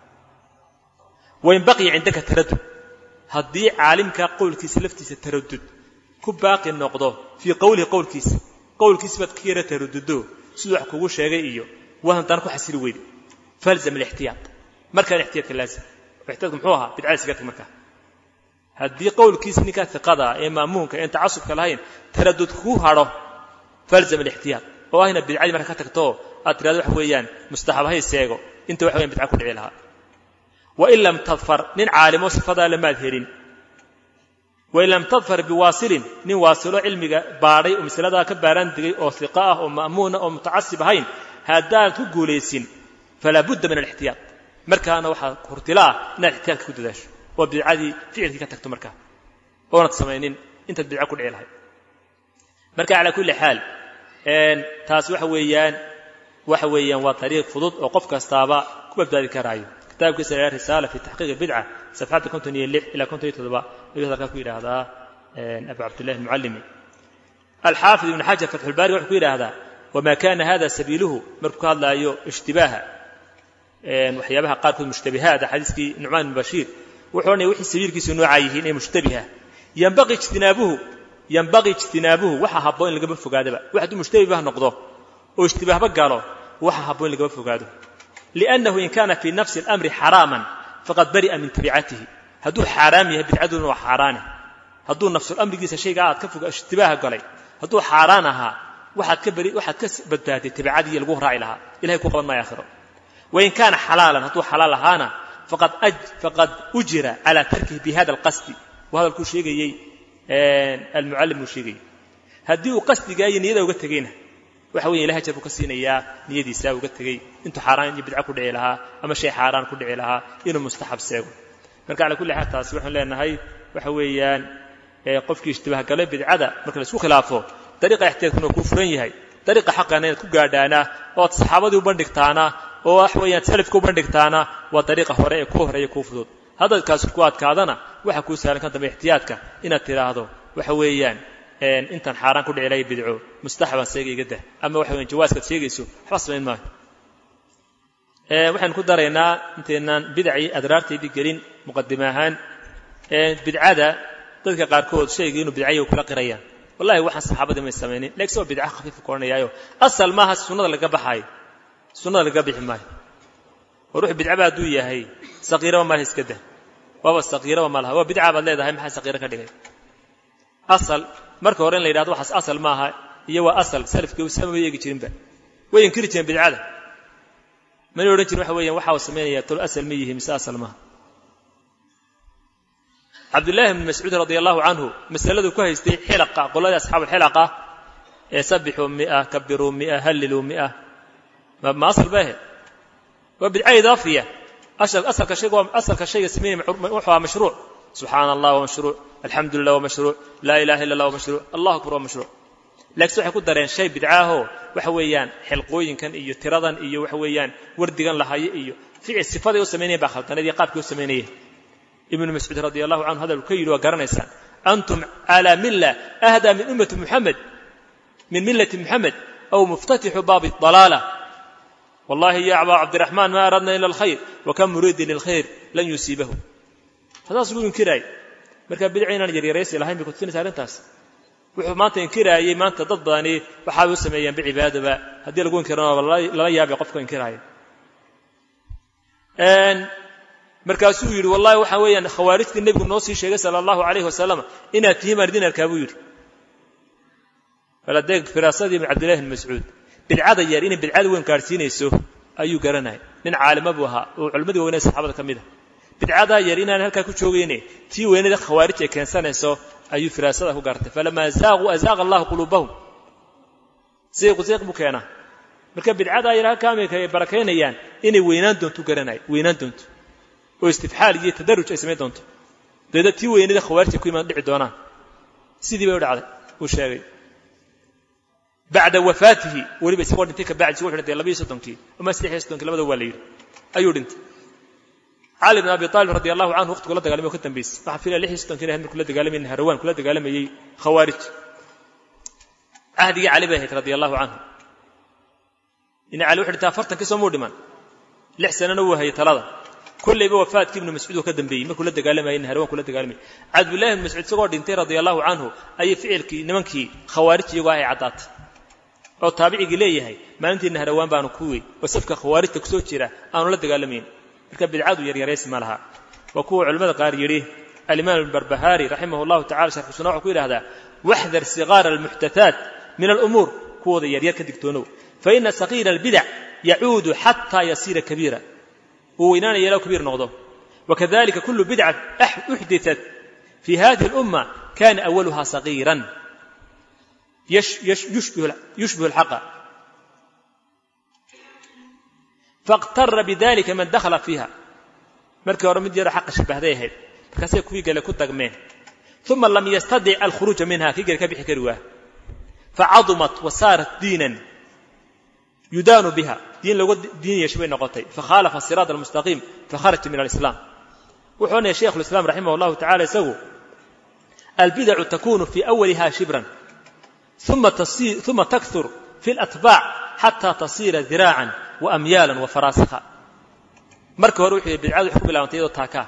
وإن بقي عندك تردد هدي عالمك قولك سلفتي ستردد كباقي النقضة في قوله قول كيس قول كيس بتكير تردده سلوح كوش شيء وهم تنكو حسير ويد فلزم الاحتياط مركا الاحتياط لازم الاحتياط محوها بدعاء سكت مركا هدي قول كيس نكا ثقدا إما ممكن أنت عصب كلاهين تردد كو هارو فلزم الاحتياط وهنا بدعاء مركا تكتو أتراد وحويان مستحب هاي السياقو أنت وحويان بدعاء كل عيلها وإن لم تظفر نين عالم وصفدا لما ظهرين وإن لم تظفر بواصل نين واصلوا علمك باري ومثل كباران دقي أو ثقاء أو مأمونة أو متعصب هين هذا تقوليسين فلا بد من الاحتياط مركا أنا وحا كورتلا نا الاحتياط كود داش وبالعادي فعل كتكتو مركا وانا تسمعين انت تبيع كل عيلها مركا على كل حال ان تاس وحويان وحويان وطريق فضود وقف كاستابا كبدا ذكرايو كتاب كسر رساله في تحقيق البدعه صفحات كنت يلح الى كنت يتضبا يذكر في هذا ابو عبد الله المعلمي الحافظ ابن حجر فتح الباري وحكي هذا وما كان هذا سبيله مركا لا يو اشتباها ان وحيابها قال في المشتبهات حديث نعمان بن بشير وحوني وحي سبيلكيسو نوعايهين ee mushtabiha yanbaqi ijtinaabuhu yanbaqi ijtinaabuhu waxa habboon in laga fogaadaba waxa mushtabih noqdo oo ishtibahba galo waxa habboon in laga fogaado li'annahu in kana fi nafsi al-amri haraman faqad bari'a min tabi'atihi hadu haram yahay bid'aduna wa haraan hadu nafsu al-amrigiisa shayga aad ka foga ishtibaha galay hadu haraan aha waxaad ka bari waxaad ka badbaaday tabi'adii lagu raaci lahaa ilaahay ku qaban ma yaakhiro wa in kana halalan hadu halal ahana فقد أج فقد أجر على تركه بهذا القصد وهذا الكل شيء جاي المعلم شيء جاي هديه قصد جاي نيده وقت جينا وحوي لها جابوا كسينا إياه نيدي ساو وقت جاي أنتوا حرام يبدع كل عيلها أما شيء حرام كل عيلها إنه مستحب ساو مركا على كل حال تصبح لنا هاي وحويان قفك يشتبه قلب بدعة مركا سو خلافه طريقة يحتاج كنا كفرين هاي طريقة حق أنا كوجا دانا أو الصحابة وبندقتانا oo wax weeyaan salaf ku bandhigtaana waa dariiqa hore ee ku horeeya ku fudud hadalkaas ku adkaadana waxa ku saaran kan dambe ihtiyaadka inaad tiraahdo waxa weeyaan een intan xaraan ku dhicilay bidco mustaxaban seegayga ama waxa weeyaan jawaaska sheegayso waxba sameyn ma ee waxaan ku dareynaa inteenan bidci adraarteedii gelin muqaddima ahaan ee bidcada dadka qaar kood sheegay inuu bidciyo kula qirayaan wallahi waxaan saxaabada ma sameeyeen laakiin bidca khafiif ku qornayaayo asal ma ha sunnada laga baxay sunnada laga bixi maayo وروح بدعة بدو ياهي صغيرة وما لها اسكده وابا صغيرة وما لها وبدعة بعد لها هاي محا صغيرة كده أصل مركو هورين ليراد وحس أصل ماها يوا أصل سلف كيو سما ويجي تشين به وينكر تشين بدعة من يورين تشين وحوي وحا وسمية تقول أصل ميه مس أصل ماها عبد الله بن مسعود رضي الله عنه مسألة كويس حلقة قل يا أصحاب الحلقة يسبحوا مئة كبروا مئة هللوا مئة ما أصل به وبدعة إضافية أصل أصل كشيء أصل كشيء اسمه وحوا مشروع سبحان الله ومشروع الحمد لله ومشروع لا إله إلا الله ومشروع الله أكبر ومشروع لكن سوح يقول درين شيء بدعاه وحويان حلقوين كان إيو تراضا إيو وحويان وردقان لهاي إيو في الصفات يسمينيه باخر تنادي قابك يسمينيه ابن مسعود رضي الله عنه هذا الكيل وقرنيسان أنتم على ملة أهدى من أمة محمد من ملة محمد أو مفتتح باب الضلالة والله يا أبا عبد الرحمن ما أردنا إلا الخير وكم مريد للخير لن يصيبه هذا سيقول كراي مركب بدعينا نجري رئيس إلهين بكتفين سارنتاس وحمانت إنكراي ما أنت ضداني وحاول سميا بعبادة بقى هدي لقون كرانا والله لا يابي قفك إنكراي أن مركز سوير والله وحويا خوارجت النبي النوصي شيخ صلى الله عليه وسلم إن فيهم أردنا الكابوير فلا ديك فراسدي من عبد الله المسعود بالعادة يارين بالعادة وين كارسين يسوه أيو قرناي من عالم أبوها وعلمدي وين الصحابة كميدا بالعادة يارين أنا هلك كوتشويني تي وين الخوارج كان سنة يسوه أيو فراسده قرته فلما زاغوا أزاغ الله قلوبهم زيغ زيغ بكينا مركب بالعادة يرى كامل كي بركين يان إني وينان دونتو قرناي وينان دونتو واستفحال يتدرج اسمه دونتو ده تي وين الخوارج كوي ما دعي دونان سيدي بيود على وشاغي بعد وفاته ولي بيسوون انتك بعد سوى رضي الله بيسطنكي وما سليح يسطنك لبدا وليد ايود انت علي بن ابي طالب رضي الله عنه وقت كل دغالمي كنت بيس ما في ليح يسطنك هن كل دغالمي هروان كل دغالمي خوارج عهدي علي بن رضي الله عنه ان علي وحده فرتن كسو مودمان لحسن انه هي ثلاثه كل بوفات ابن مسعود وكدنبي ما كل دغالمي ان هروان كل دغالمي عبد الله بن مسعود سو دينتي رضي الله عنه اي فعلكي نمنكي خوارج يغاي عدات oo taabiciga leeyahay maalintii nahrawaan baanu kuwii oo safka khawaarijta ku soo jira aanu la dagaalamin marka bidcadu yar yareys ma laha wa kuwa culimada qaar yiri al-imam al-barbahari rahimahullahu ta'ala sharh sunnah ku yiraahdaa wahdar sigar al-muhtathat min al-umur kuwada yar yar ka digtoonow fa inna saghira al-bid'a ya'udu hatta yasira kabira ووينان يلو كبير نغضه وكذلك كل بدعة أحدثت في هذه الأمة كان أولها صغيرا يش يش يشبه, يشبه الحق فاغتر بذلك من دخل فيها مركب ورمد يرى حق شبه ذيه فكسيك في قال كنت أقمين ثم لم يستطع الخروج منها في قال كبيح كرواه فعظمت وصارت دينا يدان بها دين لو دين يشبه نقطي فخالف الصراط المستقيم فخرج من الإسلام وحنا يا شيخ الإسلام رحمه الله تعالى يسوي البدع تكون في أولها شبرا ثم تصير ثم تكثر في الأتباع حتى تصير ذراعا وأميالا وفراسخا مركب روحي بالعاد يحكم إلى منطقة تاكا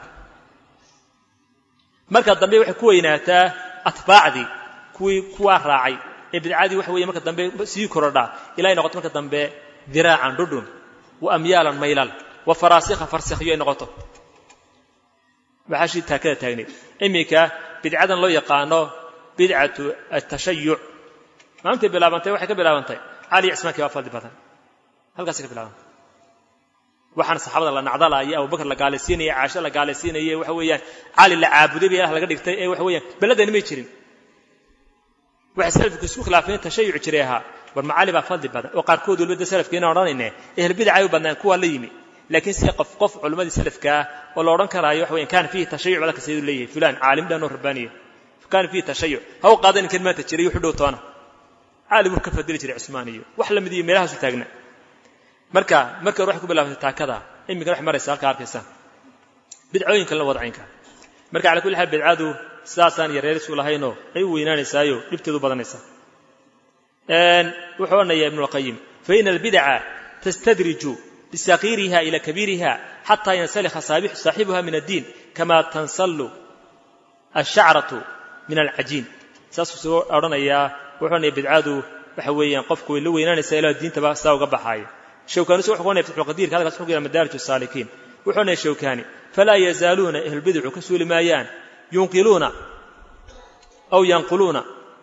مركب الضمبي وحي كويناتا أتباع ذي كوي كوا راعي بالعادي وحوي مركب الضمبي سيكرر إلى أن نقطة مركب الضمبي ذراعا ردن وأميالا ميلا وفراسخا فرسخيين نقطة بحاشي تاكا تاغني إميكا بدعة لو يقانو بدعة التشيع ما أنت بلابنتي وحي كبلابنتي علي اسمك يا فاضي بدن هل قاسك بلابنتي waxaan saxaabada la nacdalay Abu Bakar la gaaleysiinay Aisha la gaaleysiinay waxa weeyaan Ali la caabuday biyaha laga dhigtay ee waxa weeyaan baladan ma jirin waxa salafku isku khilaafeen tashayuc jireeha war macaali ba fadli badan oo qaar kood walba salafkeena oranayna ee bidca ay badnaan kuwa la yimi laakiin si qof qof culimadii salafka oo la oran karaayo waxa weeyaan kan fihi tashayuc wala kaseedu leeyahay fulan caalim dano rabbaniyo kan fihi tashayuc haw qaadan kelmaad jiray wuxuu dhowtoona caalim ka fadli jiray Usmaaniyo wax la midii meelaha soo taagna marka marka ruux ku bilaabtay taakada imika wax maraysa halka arkaysa bidcooyinka la wadcaynka marka ala kulli hal bidcadu saasan yareerisu lahayno ay weynaanaysaayo dibteedu badanaysa een wuxuuna ibn al-qayyim fa in al-bid'a tastadriju bisaqiriha ila kabiriha hatta yansalakha sabih sahibaha min ad-din kama tansallu ash-sha'ratu min al-ajin saasu soo oranaya wuxuuna bidcadu waxa weeyaan qofku la weynaanaysa ila diinta ba saa uga baxayo شوكاني سوى حقونا يفتح القدير كذا كسوق إلى مدارج السالكين وحنا شوكاني فلا يزالون أهل البدع كسول مايان ينقلون أو ينقلون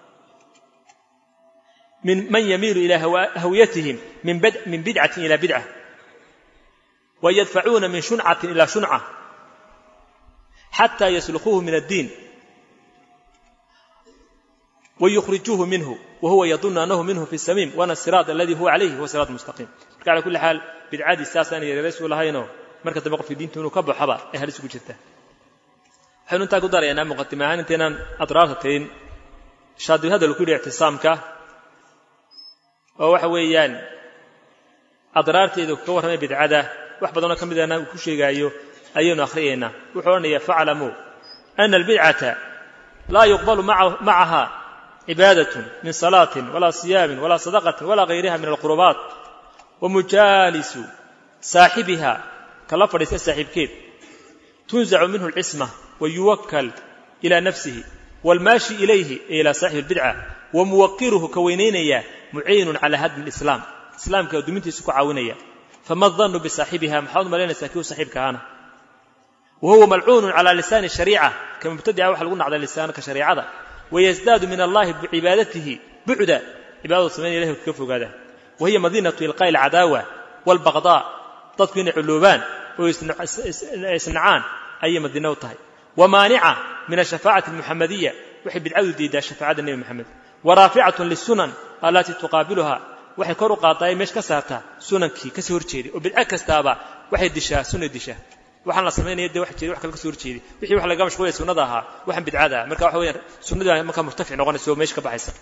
من من يميل إلى هويتهم من بدع من بدعة إلى بدعة ويدفعون من شنعة إلى شنعة حتى يسلخوه من الدين ويخرجوه منه وهو يظن أنه منه في السميم وأن الصراط الذي هو عليه هو صراط مستقيم على كل حال بدعادي الساسان يرسو لهاينو marka dambe qof diintu inuu ka baxaba ee halis ugu jirta waxaan inta ku dareynaa muqaddima ahaan intaan adraartayn shaadu hada ku dhigay ihtisaamka oo waxa weeyaan adraarteedu ka warramay bidcada wax badan oo kamid ah ku sheegayo ayaynu akhriyayna wuxuu oranaya fa'lamu anna al-bid'ata la yuqbalu ma'aha ibadatun min salatin wala siyamin wala sadaqatin wala ghayriha min al-qurbat ومجالس صاحبها كلا فريس صاحب كيف تنزع منه العصمة ويوكل إلى نفسه والماشي إليه إلى صاحب البدعة وموقره كوينينيا معين على هدم الإسلام الإسلام كدومينتي سكو عاونيا فما الظن بصاحبها محاول ملينا ساكيو صاحب كهانا وهو ملعون على لسان الشريعة كما ابتدع واحد قلنا على لسانك شريعة ويزداد من الله بعبادته بعدا عبادة سمين إليه كيف هذا وهي مدينة إلقاء العداوة والبغضاء تطفين علوبان ويصنعان أي مدينة وطهي ومانعة من الشفاعة المحمدية وحب العود دي شفاعة النبي محمد ورافعة للسنن التي تقابلها وحي كورو قاطعي مش كسارتها سنن كي كسور تشيري وبالعكس تابع وحي الدشاه سنة الدشاه وحنا سمين يدي وحي تشيري وحي كسور تشيري وحي وحي لقام شوية سنتها وحن بدعادها مركا وحي سنتها مركا مرتفع نغاني سوى مش كبحيسا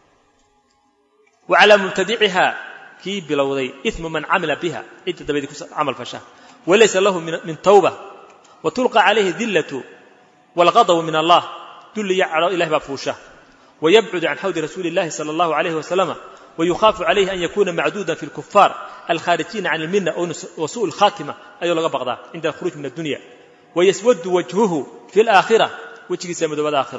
وعلى مبتدعها كي بلوضي إثم من عمل بها إنت تبيدك عمل فشاه وليس له من توبة وتلقى عليه ذلة والغضب من الله دل يعلى إله بفوشه ويبعد عن حوض رسول الله صلى الله عليه وسلم ويخاف عليه أن يكون معدودا في الكفار الخارجين عن المنة وسوء الخاتمة أي لغة بغضاء عند الخروج من الدنيا ويسود وجهه في الآخرة وجه سمد بالآخرة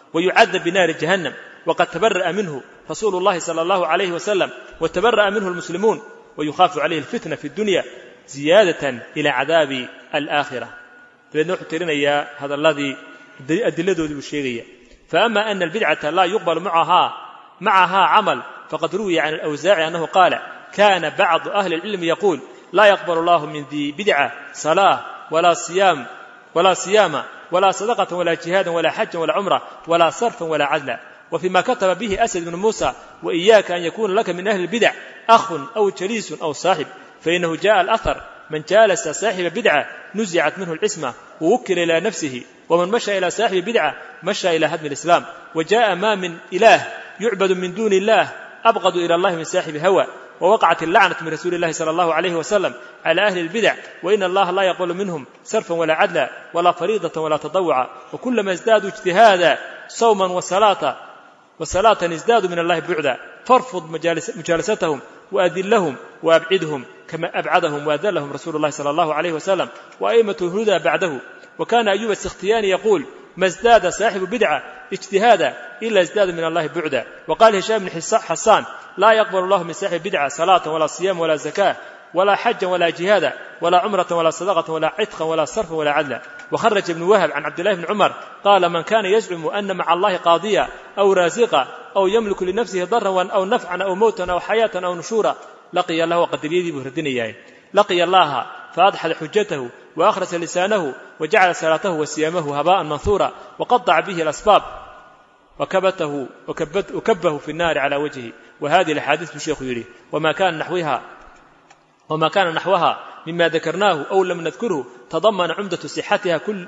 ويعذب بنار جهنم وقد تبرأ منه رسول الله صلى الله عليه وسلم وتبرأ منه المسلمون ويخاف عليه الفتنة في الدنيا زيادة إلى عذاب الآخرة. فإنه حترين هذا الذي أدلته بالشيغية. فأما أن البدعة لا يقبل معها معها عمل فقد روي عن الأوزاعي أنه قال كان بعض أهل العلم يقول لا يقبل الله من ذي بدعة صلاة ولا صيام ولا صيام ولا صدقة ولا جهاد ولا حج ولا عمرة ولا صرف ولا عدل. وفيما كتب به أسد بن موسى وإياك أن يكون لك من أهل البدع أخ أو جليس أو صاحب فإنه جاء الأثر من جالس صاحب بدعة نزعت منه العصمة ووكل إلى نفسه ومن مشى إلى صاحب بدعة مشى إلى هدم الإسلام. وجاء ما من إله يعبد من دون الله أبغض إلى الله من صاحب هوى. ووقعت اللعنة من رسول الله صلى الله عليه وسلم على أهل البدع وإن الله لا يقبل منهم صرفا ولا عدلا ولا فريضة ولا تطوعا وكلما ازدادوا اجتهادا صوما وصلاة وصلاة ازدادوا من الله بعدا فارفض مجالس مجالستهم وأذلهم وأبعدهم كما أبعدهم وأذلهم رسول الله صلى الله عليه وسلم وأئمة الهدى بعده. وكان أيوب السختياني يقول ما ازداد صاحب بدعة اجتهادا إلا ازداد من الله بعدا. وقال هشام بن حسان لا يقبل الله من صاحب بدعة صلاة ولا صيام ولا زكاة ولا حج ولا جهاد ولا عمرة ولا صدقة ولا عتق ولا صرف ولا عدل. وخرج ابن وهب عن عبد الله بن عمر قال من كان يزعم أن مع الله قاضيا أو رازقا أو يملك لنفسه ضرا أو نفعا أو موتا أو حياة أو نشورا لقي الله وقد يدي بهردنيا لقي الله فأضحل حجته وأخرس لسانه وجعل صلاته وصيامه هباء منثورا وقطع به الأسباب وكبته وكبت وكبه في النار على وجهه. وهذه الحادثة الشيخ يري وما كان نحوها وما كان نحوها مما ذكرناه أو لم نذكره تضمن عمدة صحتها كل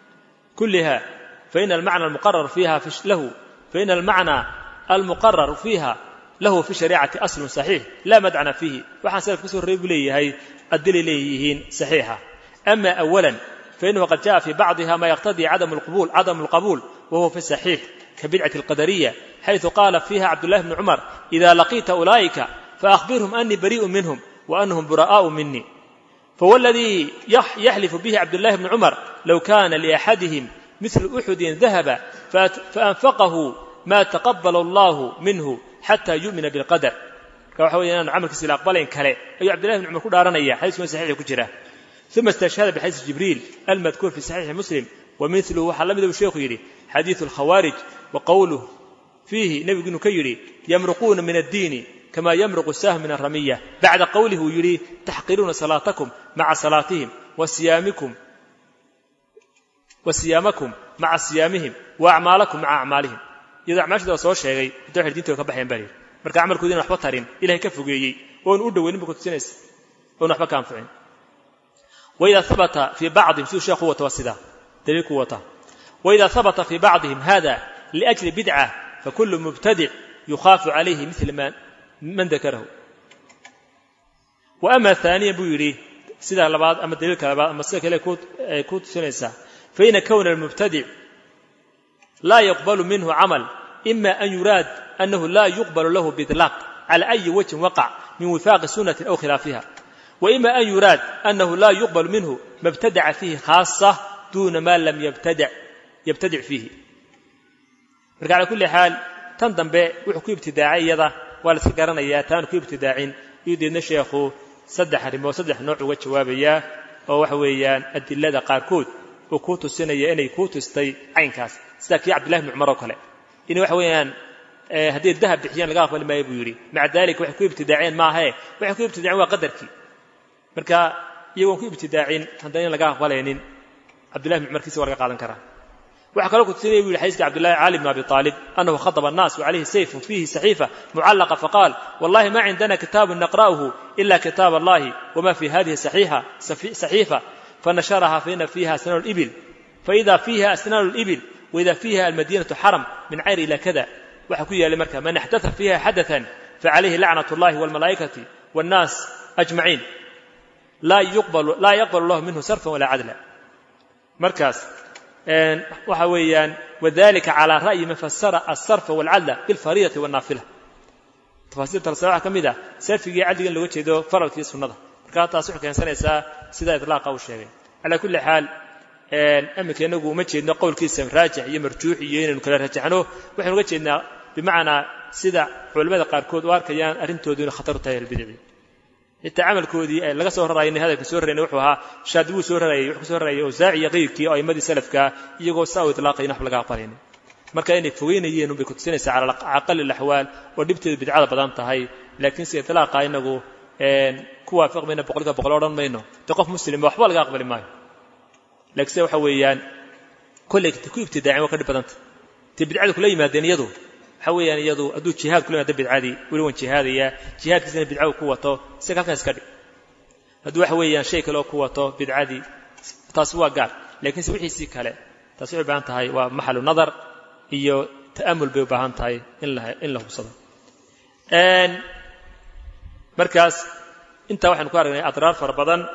كلها فإن المعنى المقرر فيها في له فإن المعنى المقرر فيها له في شريعة أصل صحيح لا مدعنا فيه وحسب كسر ريبليه هي الدليليين صحيحة. أما أولا فإنه قد جاء في بعضها ما يقتضي عدم القبول عدم القبول وهو في الصحيح كبدعة القدرية حيث قال فيها عبد الله بن عمر إذا لقيت أولئك فأخبرهم أني بريء منهم وأنهم براء مني. فوالذي يحلف به عبد الله بن عمر لو كان لأحدهم مثل أحد ذهب فأنفقه ما تقبل الله منه حتى يؤمن بالقدر كوحوينا عمل كسل أقبلين كله أي عبد الله بن عمر كل أرنيا حيث من صحيح كجرة. ثم استشهد بحديث جبريل المذكور في صحيح مسلم ومثله حلم ذو الشيخ يري حديث الخوارج وقوله فيه نبي بن كيري يمرقون من الدين كما يمرق السهم من الرمية بعد قوله يري تحقرون صلاتكم مع صلاتهم وصيامكم وصيامكم مع صيامهم وأعمالكم مع أعمالهم. إذا أعمال شذا سوى الشيء يدعي الدين توكبح ينبري مركع عمل كودين نحبط ترين إلهي كفوجي ونقول وين بكت سنس ونحبط كان فعين. وإذا ثبت في بعضهم سوى شيء قوة وسدا دليل قوته. وإذا ثبت في بعضهم هذا لأجل بدعة فكل مبتدع يخاف عليه مثل ما من ذكره. وأما ثانيا بيري سيدا لبعض أما دليل كلبعض أما سيدا كلا يكون يكون سنسا فإن كون المبتدع لا يقبل منه عمل إما أن يراد أنه لا يقبل له بإطلاق على أي وجه وقع من وفاق سنة أو خلافها وإما أن يراد أنه لا يقبل منه ما ابتدع فيه خاصة دون ما لم يبتدع يبتدع فيه. على كل حال تنضم به وحكي ابتداعية ولا تقارنيا تان كي ابتداعين يدين الشيخ صدح رمى وصدح نوع وجوابيا وحويان الدلة قاركود وكوت السنة إني كوت استي عين كاس استاك عبد الله بن عمر وكله إنه وحويان هذه الذهب بحيان لقاه ولا ما يبيوري مع ذلك وحكي ابتداعين ما هي وحكي ابتداعين وقدرك مركا يوم كي ابتداعين هندين لقاه ولا ينين عبد الله بن عمر كيس ورقة قادن كره. وحكى لكم تسيري الحديث عبد الله علي بن أبي طالب أنه خطب الناس وعليه سيف فيه سحيفة معلقة فقال والله ما عندنا كتاب نقرأه إلا كتاب الله وما في هذه الصحيحة صحيفة فنشرها فإن فيها أسنان الإبل فإذا فيها أسنان الإبل وإذا فيها المدينة حرم من عير إلى كذا. وحكي لمركة من احدث فيها حدثا فعليه لعنة الله والملائكة والناس أجمعين لا يقبل لا يقبل الله منه صرفا ولا عدلا. مركز وحويان وذلك على رأي من فسر الصرف والعدل بالفريضة والنافلة. تفاصيل ترسلها كميدة سيرفي عدل لو جيدو فرض في السنة كانت تصح كان سنة سيدا إطلاق أو شيء. على كل حال أمك ينقو مجدنا قول كيسا راجح يمرجوح يين كلا راجحنه وحنا وجدنا بمعنى سدع علماء قاركود واركيان أرنتو دون خطر تاي البدع التعامل كودي لقى سور رأي إن هذا كسور رأي وحها شادو سور رأي وح سور رأي وزاعي يغيكي أو يمدي سلفك يجو ساوي تلاقي نحو لقاطرين مركاني فوين ينو بكتسنس على أقل الأحوال ودبت البدعة بدانتها هاي لكن سيتلاقى إنه كوا فوق منه بقولك بقولوران منه تقف مسلم وحوال قابل معه لكن سوى حويان كل تكوي ابتداعي وقد بدنت تبدع كل ما دين يدو حويان يدو أدو جهاد كل ما دبد عادي ولون جهادية جهاد كذا بدعوا قوته سكان كاسكري أدو حويان شيء كله قوته بدعادي تصوى قار لكن سوى حسي كله تصوى بعنتهاي ومحل النظر هي تأمل بعنتهاي إلا إلا هو صدق أن مركز أنت واحد نقارن أضرار فربضن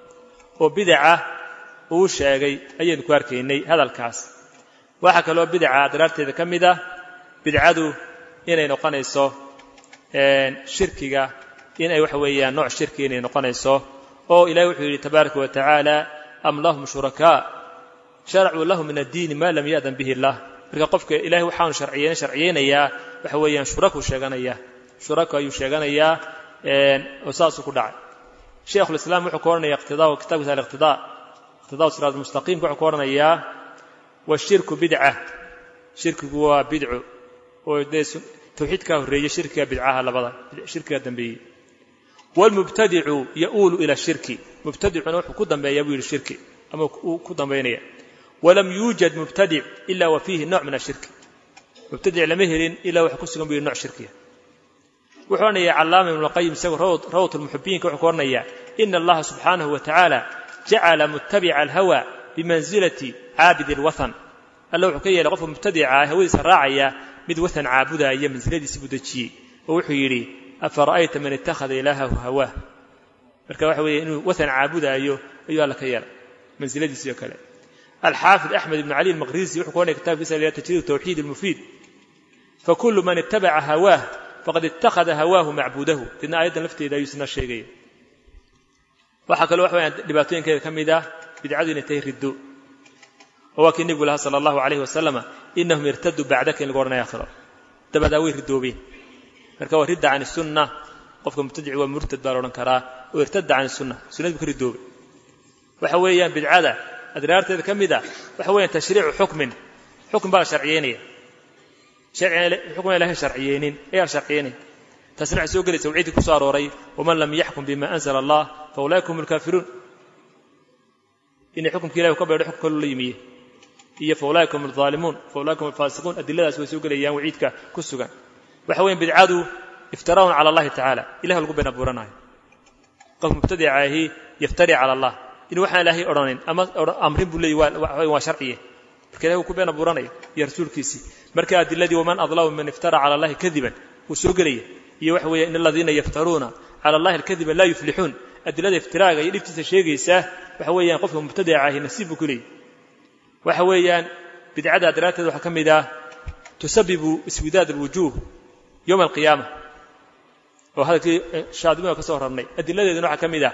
وبدعة uu sheegay ayeen ku arkaynay hadalkaas waxa kale oo bidca adraarteeda kamida bidcadu inay noqonayso een shirkiga inay wax weeyaan nooc shirki inay noqonayso oo ilaahay wuxuu yiri tabaaraka wa taala am lahum shuraka shar'u lahum min ad-din ma lam ya'dan bihi Allah marka qofka ilaahay waxaan sharciyeena sharciyeynaya wax weeyaan shuraku sheeganaya shuraka ayuu sheeganaya een oo saas ku dhacay sheekhu islaam wuxuu koornay iqtidaa kitaabkiisa al-iqtidaa اقتضاء الصراط المستقيم كعكورنا إياه والشرك بدعة شرك هو بدع وديس توحيد كهرية شرك بدعة لبضة شرك الدنبي والمبتدع يؤول إلى الشرك مبتدع نوح كدن بيقول الشرك أما كدن بينيه ولم يوجد مبتدع إلا وفيه نوع من الشرك مبتدع لمهر إلا وحكسكم به نوع شركية وحنا يا علامة ابن القيم سوى روض روض المحبين كعكورنا إياه إن الله سبحانه وتعالى جعل متبع الهوى بمنزلة عابد الوثن الله حكي لغف مبتدع هو سراعيا مد وثن عابدا هي منزلة سبودتشي وحيري أفرأيت من اتخذ إلهه هواه marka waxa weeye inuu watan caabudayo ayu alla ka yeelay manziladiisa kale الحافظ أحمد بن علي المقريزي وحكونه كتاب كتاب تجريد التوحيد المفيد فكل من اتبع هواه فقد اتخذ هواه معبوده إن أيضا لفتي إذا يسنى الشيء وحكى له واحد دباتين كذا كم إذا بدعوا نتهي ردوا هو كان يقول صلى الله عليه وسلم إنهم ارتدوا بعدك القرن آخر تبدأوا ردوا به فكوا رد عن السنة قفكم مبتدع ومرتد بارون كراه وارتد عن السنة سنة بكردوا به وحويا بدعاء أدرارت كم إذا وحويا تشريع حكم حكم بقى شرعيين شرع حكم له شرعيين إيه شرعيين تسرع سوق لتوعيدك صار وري ومن لم يحكم بما أنزل الله فأولئك هم الكافرون إن حكم كلا يقبل حكم كل يميه هي فأولئك هم الظالمون فأولئك هم الفاسقون أدلة سوق لأيام وعيدك كسوغا وحوين بدعادوا افتراون على الله تعالى إله القبنا بورنا قف مبتدع هي يفتري على الله إن وحنا له أرانين أما أمرين بلي وشرعيه كذا وكبنا بورنا يا رسول كيسي مركا أدلة ومن أظلم من افترى على الله كذبا وسوق ليه يوحوي إن الذين يفترون على الله الكذب لا يفلحون أدلة افتراء يلفتس شيء ساه وحويان قفهم مبتدعه نسيب كلي وحويان بدعة أدلات وحكم إذا تسبب اسوداد الوجوه يوم القيامة وهذا شادمه كسر الني أدلة ذي حكم إذا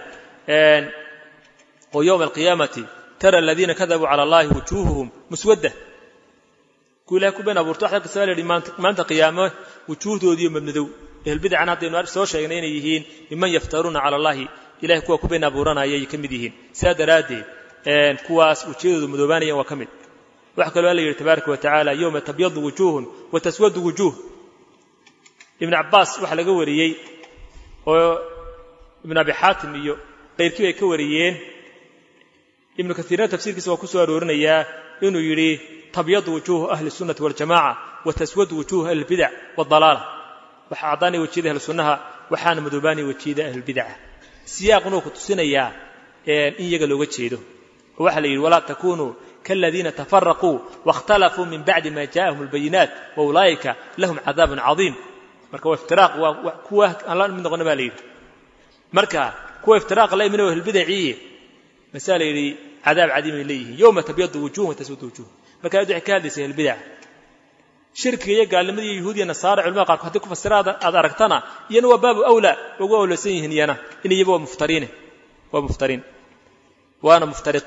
ويوم القيامة ترى الذين كذبوا على الله وجوههم مسودة كلها كبنا برتاح لك سؤال ما أنت قيامة وجوه ذي مبندو البدع عن هذه النار سوى شيئين يهين ممن يفترون على الله إله كوا كبنا بورنا يي كمديهين سادرادي ان كواس وجوه مذوبانيا وكمل وحكى له تبارك وتعالى يوم تبيض وجوه وتسود وجوه ابن عباس waxa laga wariyay oo ibn abi hatim iyo qeyrkii ay ka wariyeen ibn kathir tafsiirkiisa waa ku soo aroorinaya inuu yiri tabyad wujuh ahli sunnah wal jamaa wa taswad wujuh al bid'ah wad dalal waxa cadani wajida ahli sunnaha waxaan madubani wajida ahli bid'ah siyaaqnu ku tusinaya in iyaga looga jeedo waxa la yiri wala takunu كالذين تفرقوا واختلفوا من بعد ما جاءهم البينات واولئك لهم عذاب عظيم marka waa iftiraaq waa kuwa aan mid noqon baa leeyahay marka kuwa iftiraaq la imanay hal bidciye masalayri cadaab cadiim leeyahay yawma tabyadu wujuh wa taswadu wujuh marka ay kaadisay hal bidc shirkiga gaalnimadii yahuudiya nasaara culimo qaar hadii ku fasiraada aad aragtana iyana waa baab awla ugu awlaysan yihiin yana in iyagu waa muftariin waa muftariin waana muftariqin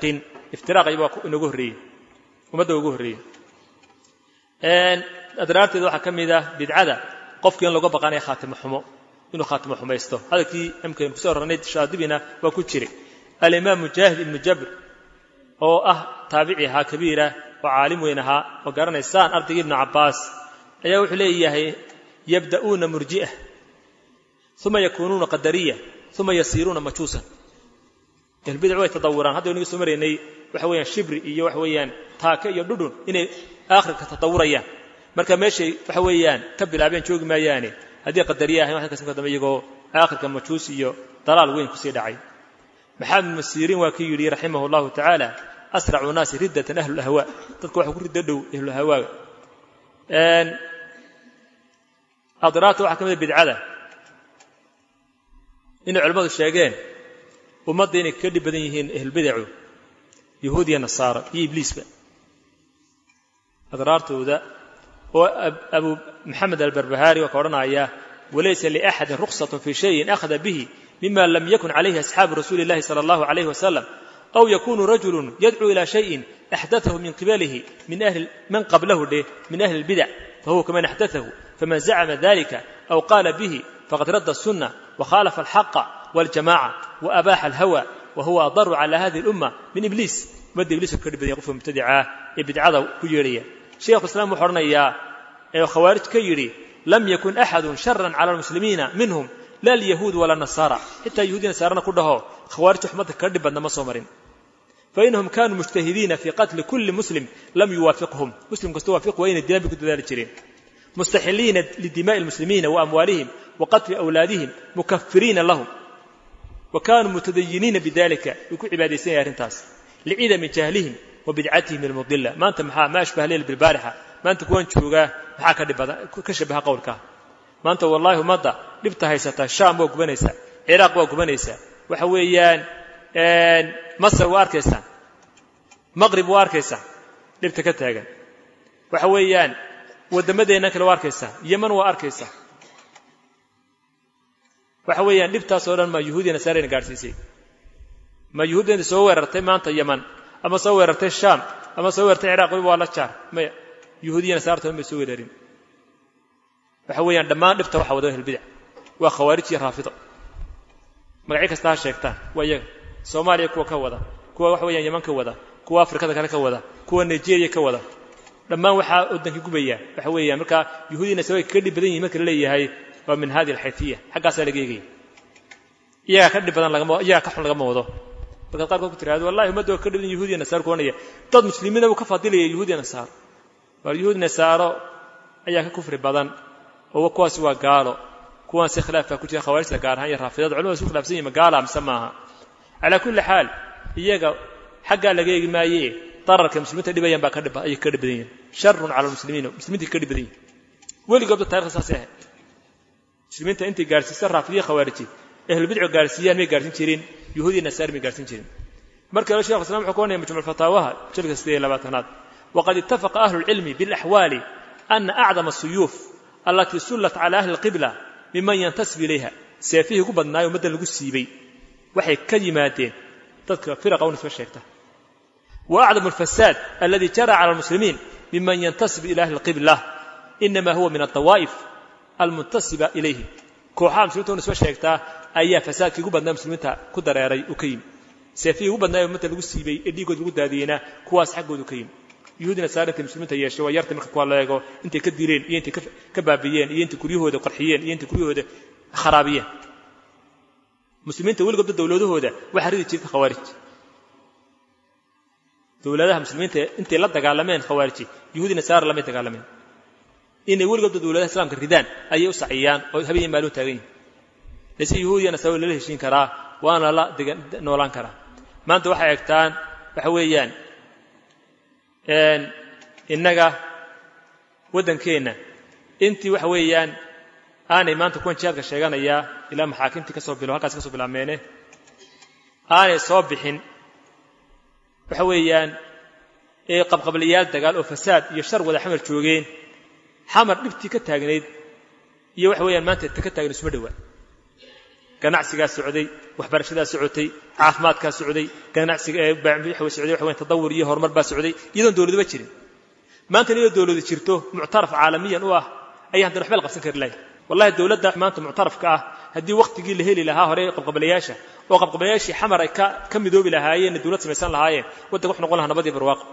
iftiraaq ayuu inagu horreeyay ummadda ugu horreeyay een adraarteedu waxa kamid ah bidcada qofkii in lagu baqanay khaatimo xumo inuu khaatimo xumaysto hadalkii imkaan ku soo ranay shaadibina waa ku jiray al-imam mujahid ibn jabr oo ah taabici ha kabiira oo caalim weynaha oo garanaysaan ardayga ibn abbas ayaa wuxuu leeyahay yabda'una murji'ah thumma yakununa qadariyah thumma yasiruna majuusan البدع way tadawuran hadda inaga soo mareynay waxa weeyaan shibri iyo waxa weeyaan taaka iyo dhudhun inay aakhirka tadawurayaan marka meeshay waxa weeyaan ka bilaabeen joogi maayaane hadii qadariyaha waxa ka soo dambeeyo aakhirka majuus iyo dalaal weyn ku sii dhacay maxamed masiirin waa kii yiri rahimahullahu ta'ala asra'u nas riddatan ahli al-ahwa dadku waxa ku ridda dhow ahli al-ahwa een adraatu waxa kamid bidcada in culimadu sheegeen ummadda inay ka dhib badan yihiin ahl bidcu yahuudiya nasaara iyo ibliisba adraartooda oo abu maxamed al-barbahari oo qoranaya walaysa li ahad rukhsatun fi shay'in akhadha bihi mimma lam yakun alayhi ashabu rasulillahi sallallahu alayhi wa sallam aw yakunu rajulun yad'u ila shay'in ahdathahu min qibalihi min ahli man qablahu min ahli al-bid'a fahuwa kama ahdathahu faman za'ama dhalika aw qala bihi faqad radda as-sunnah wa khalafa al-haqq والجماعة وأباح الهوى وهو أضر على هذه الأمة من إبليس مد إبليس كرب يقف مبتدعة ابتعاده كيرية شيخ الإسلام وحرنا إياه خوارج كيري لم يكن أحد شرا على المسلمين منهم لا اليهود ولا النصارى حتى يهود نصارى كلهم خوارج أحمد كرب بنا مصومرين فإنهم كانوا مجتهدين في قتل كل مسلم لم يوافقهم مسلم كستوافق وين الدين بكتب ذلك مستحلين لدماء المسلمين وأموالهم وقتل أولادهم مكفرين لهم وكانوا متدينين بذلك يكون عبادتين يا رنتاس لعدم جهلهم وبدعتهم المضلة ما أنت محا ما أشبه ليل بالبارحة ما أنت كون تشوقه محا كشبه قولك ما أنت والله مضى لبتها يستا الشام وقبنيسا عراق وقبنيسا وحويان مصر واركيسان مغرب واركيسان لبتكتها وحويان ودمدينا كل واركيسان يمن واركيسان waxa weeyaan dhibtaas oo dhan ma yahuudina saareen gaarsiisay ma yahuudina soo weerartay maanta Yemen ama soo weerartay Sham ama soo weerartay Iraq waa la jaar ma yahuudina saartay ma soo weerarin waxa weeyaan dhamaan dhibta waxa wada ahl bidc waa khawaarij iyo raafida magaci kasta sheegtaan waa iyaga Soomaaliya kuwa ka wada kuwa waxa weeyaan Yemen ka wada kuwa Afrikada kale ka wada kuwa Nigeria ka wada dhamaan waxa wadanka gubaya waxa weeyaan marka yahuudina soo ka dhib badan yihiin marka la leeyahay ومن هذه الحيثية حق سالجيجي يا كذب بدن لقمه يا كحل لقمه وضو بقى قارك كتير هذا والله ما دو كذب اليهودي نصار كونية ضد مسلمين وكفاضل اليهودي نصار واليهود نصارى أي كفر بدن هو كواس وقالوا كواس خلاف كتير خوارج لقار هاي رافضات علوم سوق خلافسية مقالة مسماها على كل حال يجا حق لجيجي ما يه طرق المسلمين اللي بيان بقى كذب أي كذب دين شر على المسلمين المسلمين كذب دين واللي قبل التاريخ أساسه مسلمين أنت جالسين رافضية خوارجي أهل البدع جالسين مي جالسين تيرين يهودي نصارى مي جالسين تيرين مركز الشيخ الإسلام حكونا مجمع الفتاوى شركة سدية لباتنات وقد اتفق أهل العلم بالأحوال أن أعظم السيوف التي سلت على أهل القبلة ممن ينتسب إليها سيفيه قبضنا ومدى القسيبي وحي كلماتين تذكر فرق أو نسبة الشيخة وأعظم الفساد الذي جرى على المسلمين ممن ينتسب إلى أهل القبلة إنما هو من الطوائف المنتسبة إليه كوحام مسلمين نسبة الشيخة أي فساد كي قبضنا مسلمين كدر يري وكيم سيفيه قبضنا ومدى القسيبي اللي قد قد هذينا كواس حق وكيم يهودنا سارت المسلمين يشوا يرتم كوالاغو انت كديرين iyo inta kabaabiyen iyo inta kuriyahooda qarxiyeen iyo inta kuriyahooda kharaabiyeen muslimiinta wali gobda dawladahooda waxa ridi jirta khawaarij dawladaha muslimiinta inta la dagaalameen khawaarij yahuudina saar lama dagaalameen inay wali gobda dawladaha islaamka ridaan ayay u saxiyaan oo habeen maalin taagan lasi yahuudina saw la heshiin karaa waana la noolaan karaa maanta waxa eegtaan waxa weeyaan een inaga wadankeena intii waxa weeyaan aanay maanta kuwan jaadka sheeganaya ilaa maxaakiimtii ka soo bilo halkaas ka soo bilaameenay aanay soo bixin waxa weeyaan ee qabqabliyaal dagaal oo fasaad iyo shar wada xamar joogeen xamar dhibtii ka taagneed iyo waxa weeyaan maanta ka taagneed isma dhawaa ganacsiga socday waxbarashada socotay caafimaadka socday ganacsiga ee baaxmixi socday wax weyn tadawur iyo horumar baa socday iyadoo dawladba jirin maanta iyadoo dawladdu jirto muctaraf caalamiyan u ah ay hadda waxba qabsan kari lahayd wallahi dawladda maanta muctarafka ah hadii waqtigii la heli lahaa hore qabqablayaasha oo qabqablayaashii xamar ay ka ka midoobi lahaayeen dawlad samaysan lahaayeen wadda wax noqon lahaa nabadii barwaaqo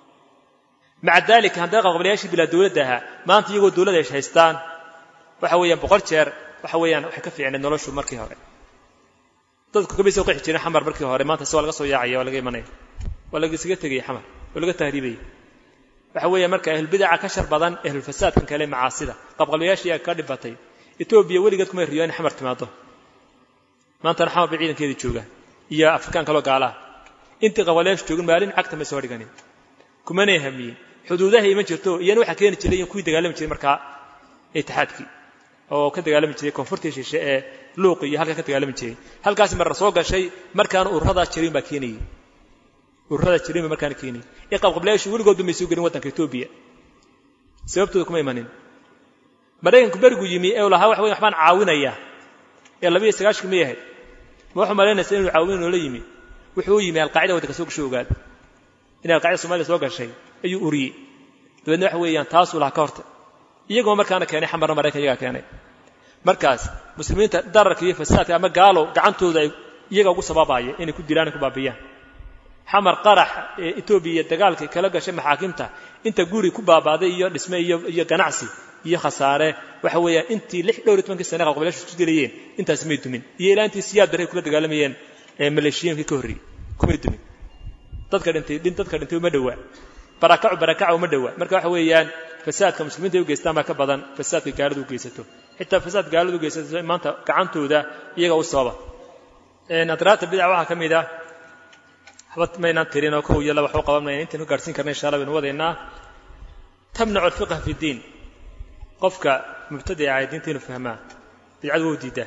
maca dalika hadda qabqablayaashii bila dawladda maanta iyagoo dawladda ay haystaan waxa weeyaan boqol jeer waxa weeyaan waxa ka fiicnaa noloshu markii hore dadku ka bisoo qixi jiray xamar markii hore maanta soo laga soo yaacay oo laga imanay wala isaga tagay xamar oo laga tahriibay waxa weeyaan marka ahlul bid'a ka shar badan ahlul fasaadkan kale macaasida qabqablayaashii ka dhibatay Ethiopia weligeed kuma riyaan xamar timaado maanta xamar ciidankeeda jooga iyo afrikaan kale gaala intii qabqablayaashu joogan maalin cagta ma soo dhiganin kuma neehamiin xuduudaha ima jirto iyana waxa keenay jiray in kuwii dagaalami jiray marka itixaadkii oo ka dagaalami jiray koonfurta shishe ee luuq iyo halka ka dagaalami jiray halkaas mar soo gashay markaan ururada jirin ba keenay ururada jirin markaan keenay ee qabqablayaashu weligood ma soo galin wadanka Ethiopia sababtooda kuma imanin maraykanku barigu yimi ee lahaa wax weyn waxbaan caawinaya ee laba iyo sagaashan ma yahay ma waxa maleynaysa inuu caawin la yimi wuxuu yimi al-qaacida wadanka soo gashay ogaad in al-qaacida Soomaaliya soo gashay ayuu uriyay dabadna wax weeyaan taas uu laha ka horta iyagoo markaana keenay xamar maraykan iyaga keenay markaas muslimiinta dararka iyo fasaadka ama gaalo gacantooda iyaga ugu sababaaya inay ku dilaan ku baabiyaan xamar qarax ee Ethiopia dagaalka kala gashay maxaakimta inta guri ku baabaaday iyo dhisme iyo iyo ganacsi iyo khasaare waxa weeyaan intii lix dhowr iyo toban sano qabqablayaashu isku dilayeen intaas ma dumin iyo ilaantii siyaad daray kula dagaalamayeen ee maleeshiyaanka ka horri kuma dumin dadka dhintay din dadka dhintay ma dhawaa barakac barakac ma dhawaa marka waxa weeyaan fasaadka muslimiinta u geystaan ma ka badan fasaadka gaaladu u geysato xitaa fasaad gaaladu u geysato maanta gacantooda iyaga u sababa ee nadrata bid'a waxa kamid ah habad mayna tirino ko iyo laba wax qabanayna inta ku gaarsiin karnaa insha Allah in wadeena tamnacu al-fiqh fi din qofka mubtadi'a ay diinta inuu fahmaa bid'adu u diida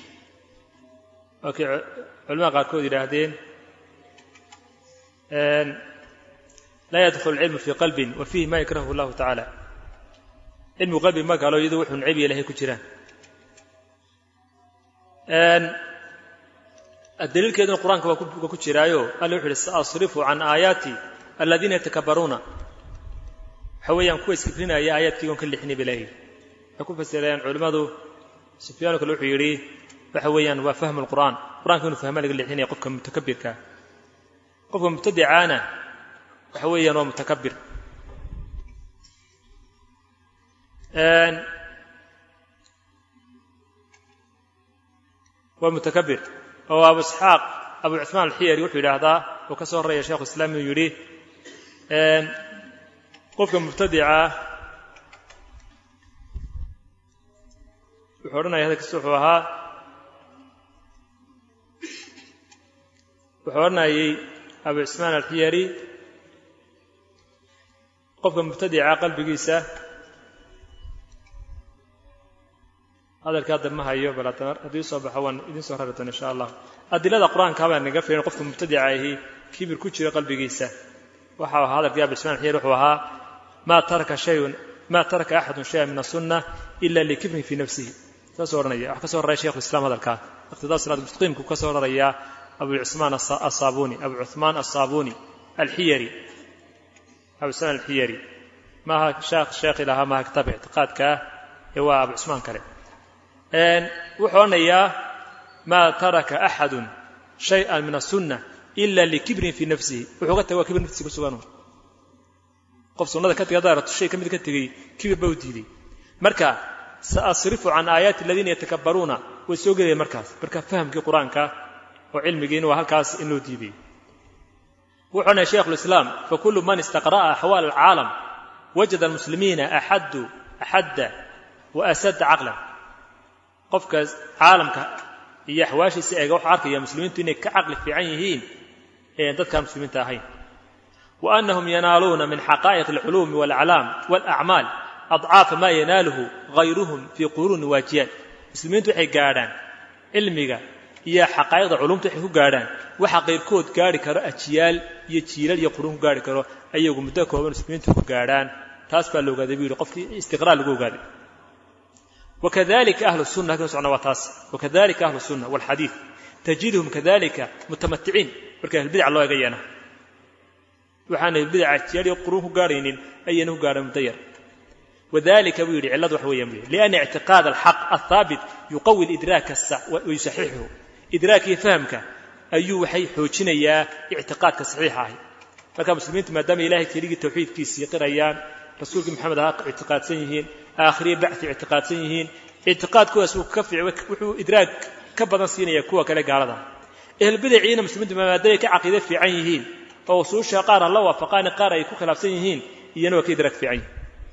okay culimada qaar kood yiraahdeen een لا يدخل العلم في قلب وفيه ما يكرهه الله تعالى علم قلب ما قالوا يدو وحن عيب إلهي كجران الدليل كذا القرآن كما كجرايو قال يوحي سأصرف عن آياتي الذين يتكبرون حويا كويس كفرين أي آيات كيون كل حني بلاهي يكون فسيرين علماء سفيان كل يوحي يريه فحويا وفهم القرآن القرآن كيون فهمه لكل حني يقفك متكبر كا قفك مبتدعانا وحويا ومتكبر ان ومتكبر هو ابو اسحاق ابو عثمان الحيري وحي هذا وكسر رأي شيخ الاسلام يري ان قف مبتدعه وحورنا هذا كسوحها وحورنا ابو عثمان الحيري qofka mubtadi'a qalbigiisa hadalka dama hayo balatan hadii soo baxwan idin soo raratan insha Allah adilada quraanka baa naga fiirin qofka mubtadi'a ahi kibir ku jira qalbigiisa waxa hadalka Abu Ismaan Xiir wuxuu ahaa ma taraka shay'un ma taraka ahadun shay'an min as-sunnah illa likibri fi nafsihi tasoornaya wax ka soo raray Sheekh Islaam hadalka iqtidaa salaad mustaqim ku ka soo raraya Abu Usman as-Sabuni Abu Uthman as-Sabuni al-Hiyari أبو سنة الحيري ما شاق شاق لها ما كتب اعتقادك هو أبو عثمان كريم أن وحنا إياه ما ترك أحد شيئا من السنة إلا لكبر في نفسه وحقته هو كبر نفسه سبحانه قف سنة كتب يدارة الشيء كم كتب كبر بودي مركا سأصرف عن آيات الذين يتكبرون وسوق المركز مركا فهم في قرآنك وعلم جين وهالكاس إنه ديبي وحنا شيخ الإسلام فكل من استقرأ أحوال العالم وجد المسلمين أحد أحد وأسد عقلا قفك عالمك هي حواشي سيئة وحارك يا مسلمين تنك كعقل في عينهين إيه ضدك مسلمين تاهين وأنهم ينالون من حقائق العلوم والأعلام والأعمال أضعاف ما يناله غيرهم في قرون واجيات مسلمين تحي قادان علمك هي حقائق العلوم تحي قادان وحقير كود قاري كرو أجيال يجيلال يقرون قاري كرو أيهم مدكوا مسلمين تحي قادان تاسبا لو قادي بيقولوا قفتي استقرار لو قادي وكذلك أهل السنة كما سمعنا وتاس وكذلك أهل السنة والحديث تجدهم كذلك متمتعين بركة البدع الله يغينا وحان البدع يلي قروه قارين أينه قارن مدير وذلك ويري علة وحوية لأن اعتقاد الحق الثابت يقوي الإدراك ويصححه إدراكي فهمك أيوه حي حوشنا يا اعتقادك صحيحة فكان مسلمين ما دام إلهي كلية التوحيد كيس يقرأيان رسولك محمد هاق اعتقاد سنيهين آخرين بعث اعتقاد سنيهين اعتقاد كوس وكفع وحو إدراك كبضا سينا يكوى كلا قارضا إهل بدعين مسلمين ما دام كعقيدة في عينهين فوصوش قارة الله وفقان قارة يكو خلاف سنيهين ينوى كيدرك في عين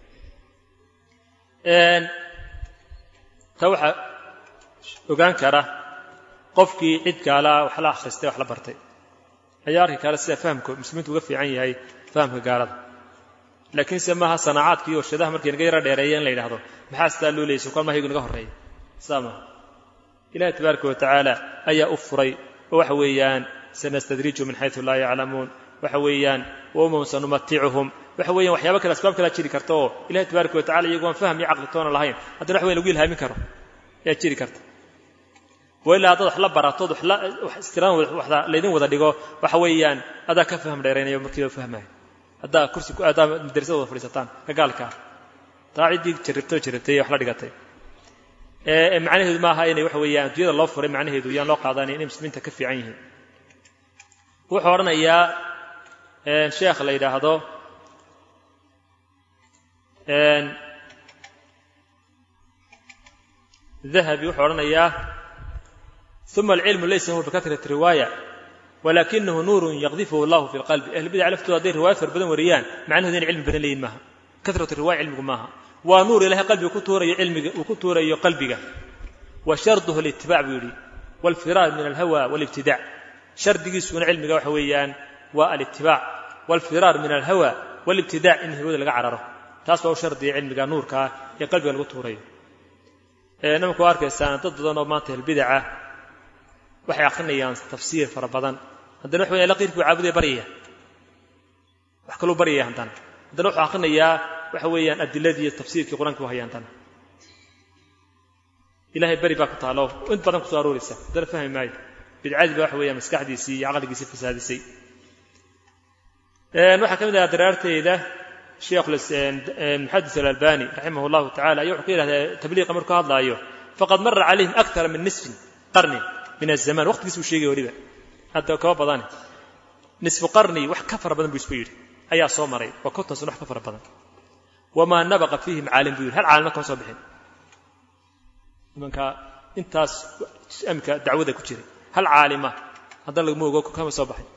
توحى وقان كره qofkii cid kala wax la akhristay wax la bartay ayaarkii kala sida fahamku muslimiintu uga fiican yahay fahamka gaalada laakiin samaha sanaacadkii oo shadaha markii naga yara dheereeyeen la yiraahdo maxaa staa loo leeyay kulma haygu naga horeeyay sama ilaahay tabaaraka wa taala ayaa u furay waxa weeyaan sanastadriju min haythu la ya'lamun waxa weeyaan wama sanumati'uhum waxa weeyaan waxyaabo kala asbaab kala jiri karto ilaahay tabaaraka wa taala iyagu faham iyo aqli toona lahayn hadana wax weyn lagu ilhaamin karo yaa jiri karto وإلا هذا حلا براتود حلا استران وحدا ليدين ودا دغو waxa weeyaan ada ka faham dheereenayo markii fahmay hada kursi ku aada madrasada fariisatan gaalka taacidi jiribto jiribtay wax la dhigatay ee macnaheedu ma aha inay wax weeyaan dunyada loo furay macnaheedu yaan loo qaadan inay muslimiinta ka fiican yihiin wuxuu oranayaa ee sheekh la yiraahdo ee ذهبي wuxuu oranayaa ثم العلم ليس هو بكثرة الرواية ولكنه نور يقذفه الله في القلب أهل البدع عرفتوا هذه الروايات فربدن وريان مع أنه ذين علم بدن لين معها كثرة الرواية علم معها ونور إليها قلبي وكتور علم وكتور قلبك وشرطه الاتباع بيولي والفرار من الهوى والابتداع شرط يسون علمك وحويان والاتباع والفرار من الهوى والابتداع إنه هو اللي عرره تاسوا شرط علمك نورك يا قلبي الوتوري نما كوارك السنة تضدنا ومانته البدعة waxay aqrinayaan tafsiir fara badan hadana wax weeyaan laqeyrku caabuday bariya wax kale bariya hadana hadana wax aqrinaya waxa weeyaan adiladii tafsiirkii quraanka waxay hadana ilaahay bari baa ku taalo in badan ku soo arooraysa hadana fahmay bidcad baa wax weeyaan maskaxdiisii iyo aqligiisii fasaadisay ee waxa kamid ah daraarteeda sheekh muhaddis al-albani rahimahullahu ta'ala ayuu ku yiraahdaa tabliiq markuu hadlaayo faqad marra alayhim akthar min nisf qarni من الزمان وقت بيسو شيء وريبه هذا كواب بداني نصف قرني وح كفر بدن بيسوير أي صومري وكنت صنح كفر بدن وما نبغى فيهم عالم بيقول هل عالمكم صبحين من كا أنت أمك دعوة كتير هل عالمة هذا اللي مو جوك كم صبحين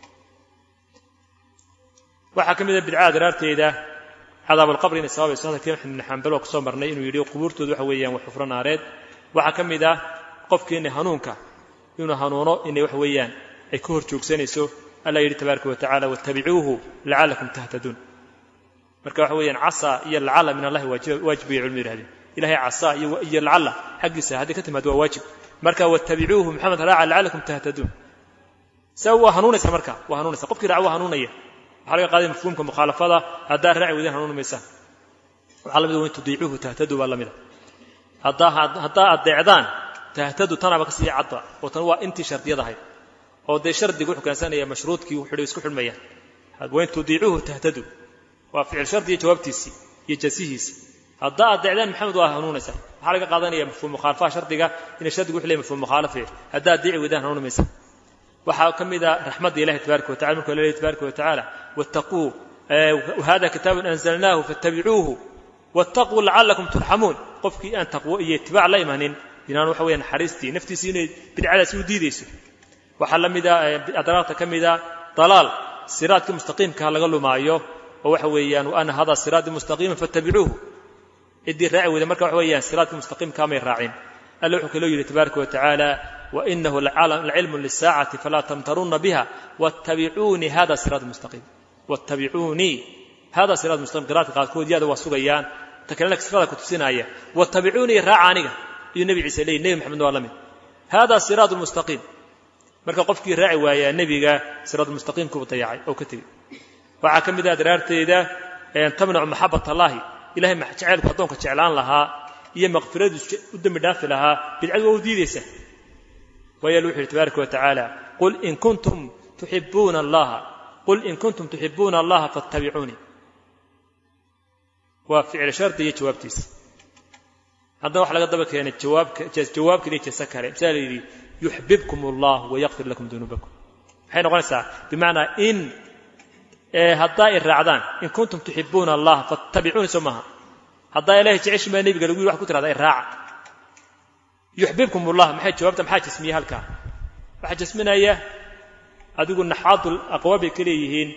وحكم إذا بدعاء درارتي إذا عذاب القبر إن الصواب الصادق كم إحنا حنبل وقصومرنا إنه يريو قبورته ذو حويا وحفرنا ريد وحكم إذا قف كأنه هنونك ينو هنونو إنه وحويان أي كهر جوكسانيسو الله يريد تبارك وتعالى واتبعوه لعلكم تهتدون مركا وحويان عصا إيا العلا من الله واجب يعلم هذه إلهي عصا إيا العلا حقسا هذه كتم هذا واجب مركا واتبعوه محمد راعى لعلكم تهتدون سوى هنونس مركا وهنونس قف كده عوا هنونية حلقة قادم مفهومكم مخالفة هذا الرعي وذين هنون ميسان وعلى مدى وين تضيعوه تهتدوا والله مدى هذا هذا الدعدان تهتدوا ترى بقصي عطا وتنوى انت شرط يضحي او دي شرط يقول كان سنه مشروطكي وخدو اسكو خدميا وين تضيعوه تهتدوا وفعل شرط جوابتيسي يجسيهيس هذا دعدان محمد وهنونسا حلقه قادنيه مفهوم مخالفه شرطيغا ان شرط يقول لي مفهوم مخالفه هذا ديع ودان هنون ميسا waxa kamida rahmad ilaahi tabaaraka wa ta'ala kullu tabaaraka wa ta'ala wattaqu wa hada kitabun anzalnahu fattabi'uhu wattaqu la'allakum turhamun qofki an taqwa iyo ittiba' la imanin inaan waxa weeyaan xariistii naftiisa inay bidcada soo diidayso waxa lamida adraaqta kamida dalaal siraadka mustaqiimka laga lumaayo oo waxa weeyaan ana hada siraad mustaqiim fattabi'uhu idii raaci wada marka waxa weeyaan siraadka mustaqiimka ma raacin alla wuxuu kale yiri tabaaraka wa ta'ala وإنه العلم للساعة فلا تمترون بها واتبعوني هذا صراط مستقيم واتبعوني هذا صراط مستقيم قراءة قال كود يا دوا سوغيان تكلمك صفاتك وتسينايا واتبعوني راعانيغا النبي عيسى لي النبي محمد والله هذا صراط المستقيم marka qofkii raaci waaya nabiga siraad mustaqim ku tayacay oo ka tagay waxa kamid ah daraarteeda ee tamnac mahabbata allah ilaahay ma jaceelku adoonka jeclaan lahaa iyo maqfiradu u dambi dhaafi lahaa bidcadu waa u diidaysa waayo wuxuu tabaaraka wa tacaala qul in kuntum tuhibbuna allaha qul in kuntum tuhibbuna allaha fattabi'uni waa ficil shardi iyo jawaabtiisa hadda wax laga daba keenay jawaabka jawaabka leeysa kale misal yiri yuhibbukum allah wa yaghfir lakum dhunubakum waxay noqonaysaa bimaana in hadda iraacdaan in kuntum tuhibbuna allah fattabi'uni sumaha hadda ilaahay jeceshiin ma nabiga lagu wax ku tiraada iraac yuhibbukum allah maxay jawaabta maxay jismiye halka waxa jisminaya adigu naxaadul aqwabi kaleeyihiin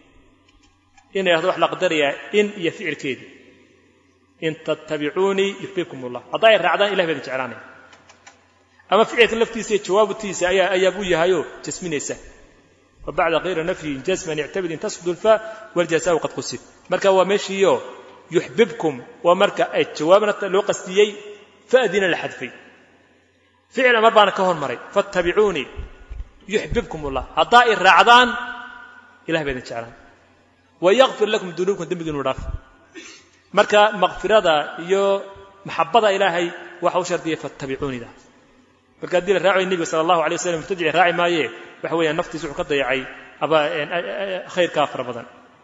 in ay wax la qadariya in iyo ficilkeeda in tattabi'uni yuhibbukum allah hadda iraacdaan ilaahay baa jecelaanay ama ficilka laftiisa jawaabtiisa ayaa ayabu yahayo jisminaysa وبعد غير نفي جزما يعتبر ان تسقط الفاء والجزاء قد قصد marka waa meeshiyo yuhibbukum wa marka ay jawaabna loo qastiyay faadina la hadfay ficil amar baan ka hormaray fattabi'uni yuhibbukum allah hadda iraacdaan ilaahay baa jeclaan wa yaghfir lakum dhunubakum dambigiinu dhaaf marka maghfirada iyo mahabbada ilaahay waxa uu shartiyay fattabi'uni da marka dil raacay nabi sallallahu alayhi wasallam tadci raaci maaye waxa weeyaan naftiisu wuxuu ka dayacay aba khayrka fara badan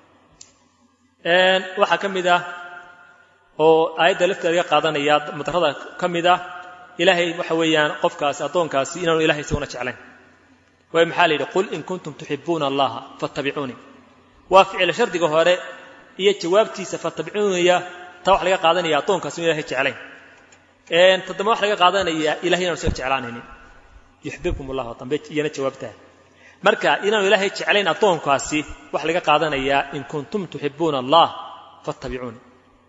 een waxa kamid ah oo aayada lafteeda qaadanaya mudarada kamid ah ilaahay waxa weeyaan qofkaas adoonkaasi inaanu ilaahay sawna jeclayn way maxaa leeyahay qul in kuntum tuhibbuna allaha fattabi'uni wa ficil shardiga hore iyo jawaabtiisa fattabi'uni ta wax laga qaadanaya adoonkaasi ilaahay jeclayn een tadama wax laga qaadanaya ilaahay inaanu jeclaanaynin yuhibbukum allah tambe iyana jawaabta marka inaanu ilaahay jeclayn adoonkaasi wax laga qaadanaya in kuntum tuhibbuna allah fattabi'uni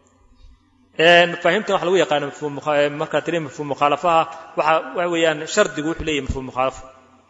een fahamta wax lagu yaqaan mafhuum marka tirim mafhuum mukhalafaha waxa weeyaan shardigu wuxuu leeyahay mafhuum mukhalaf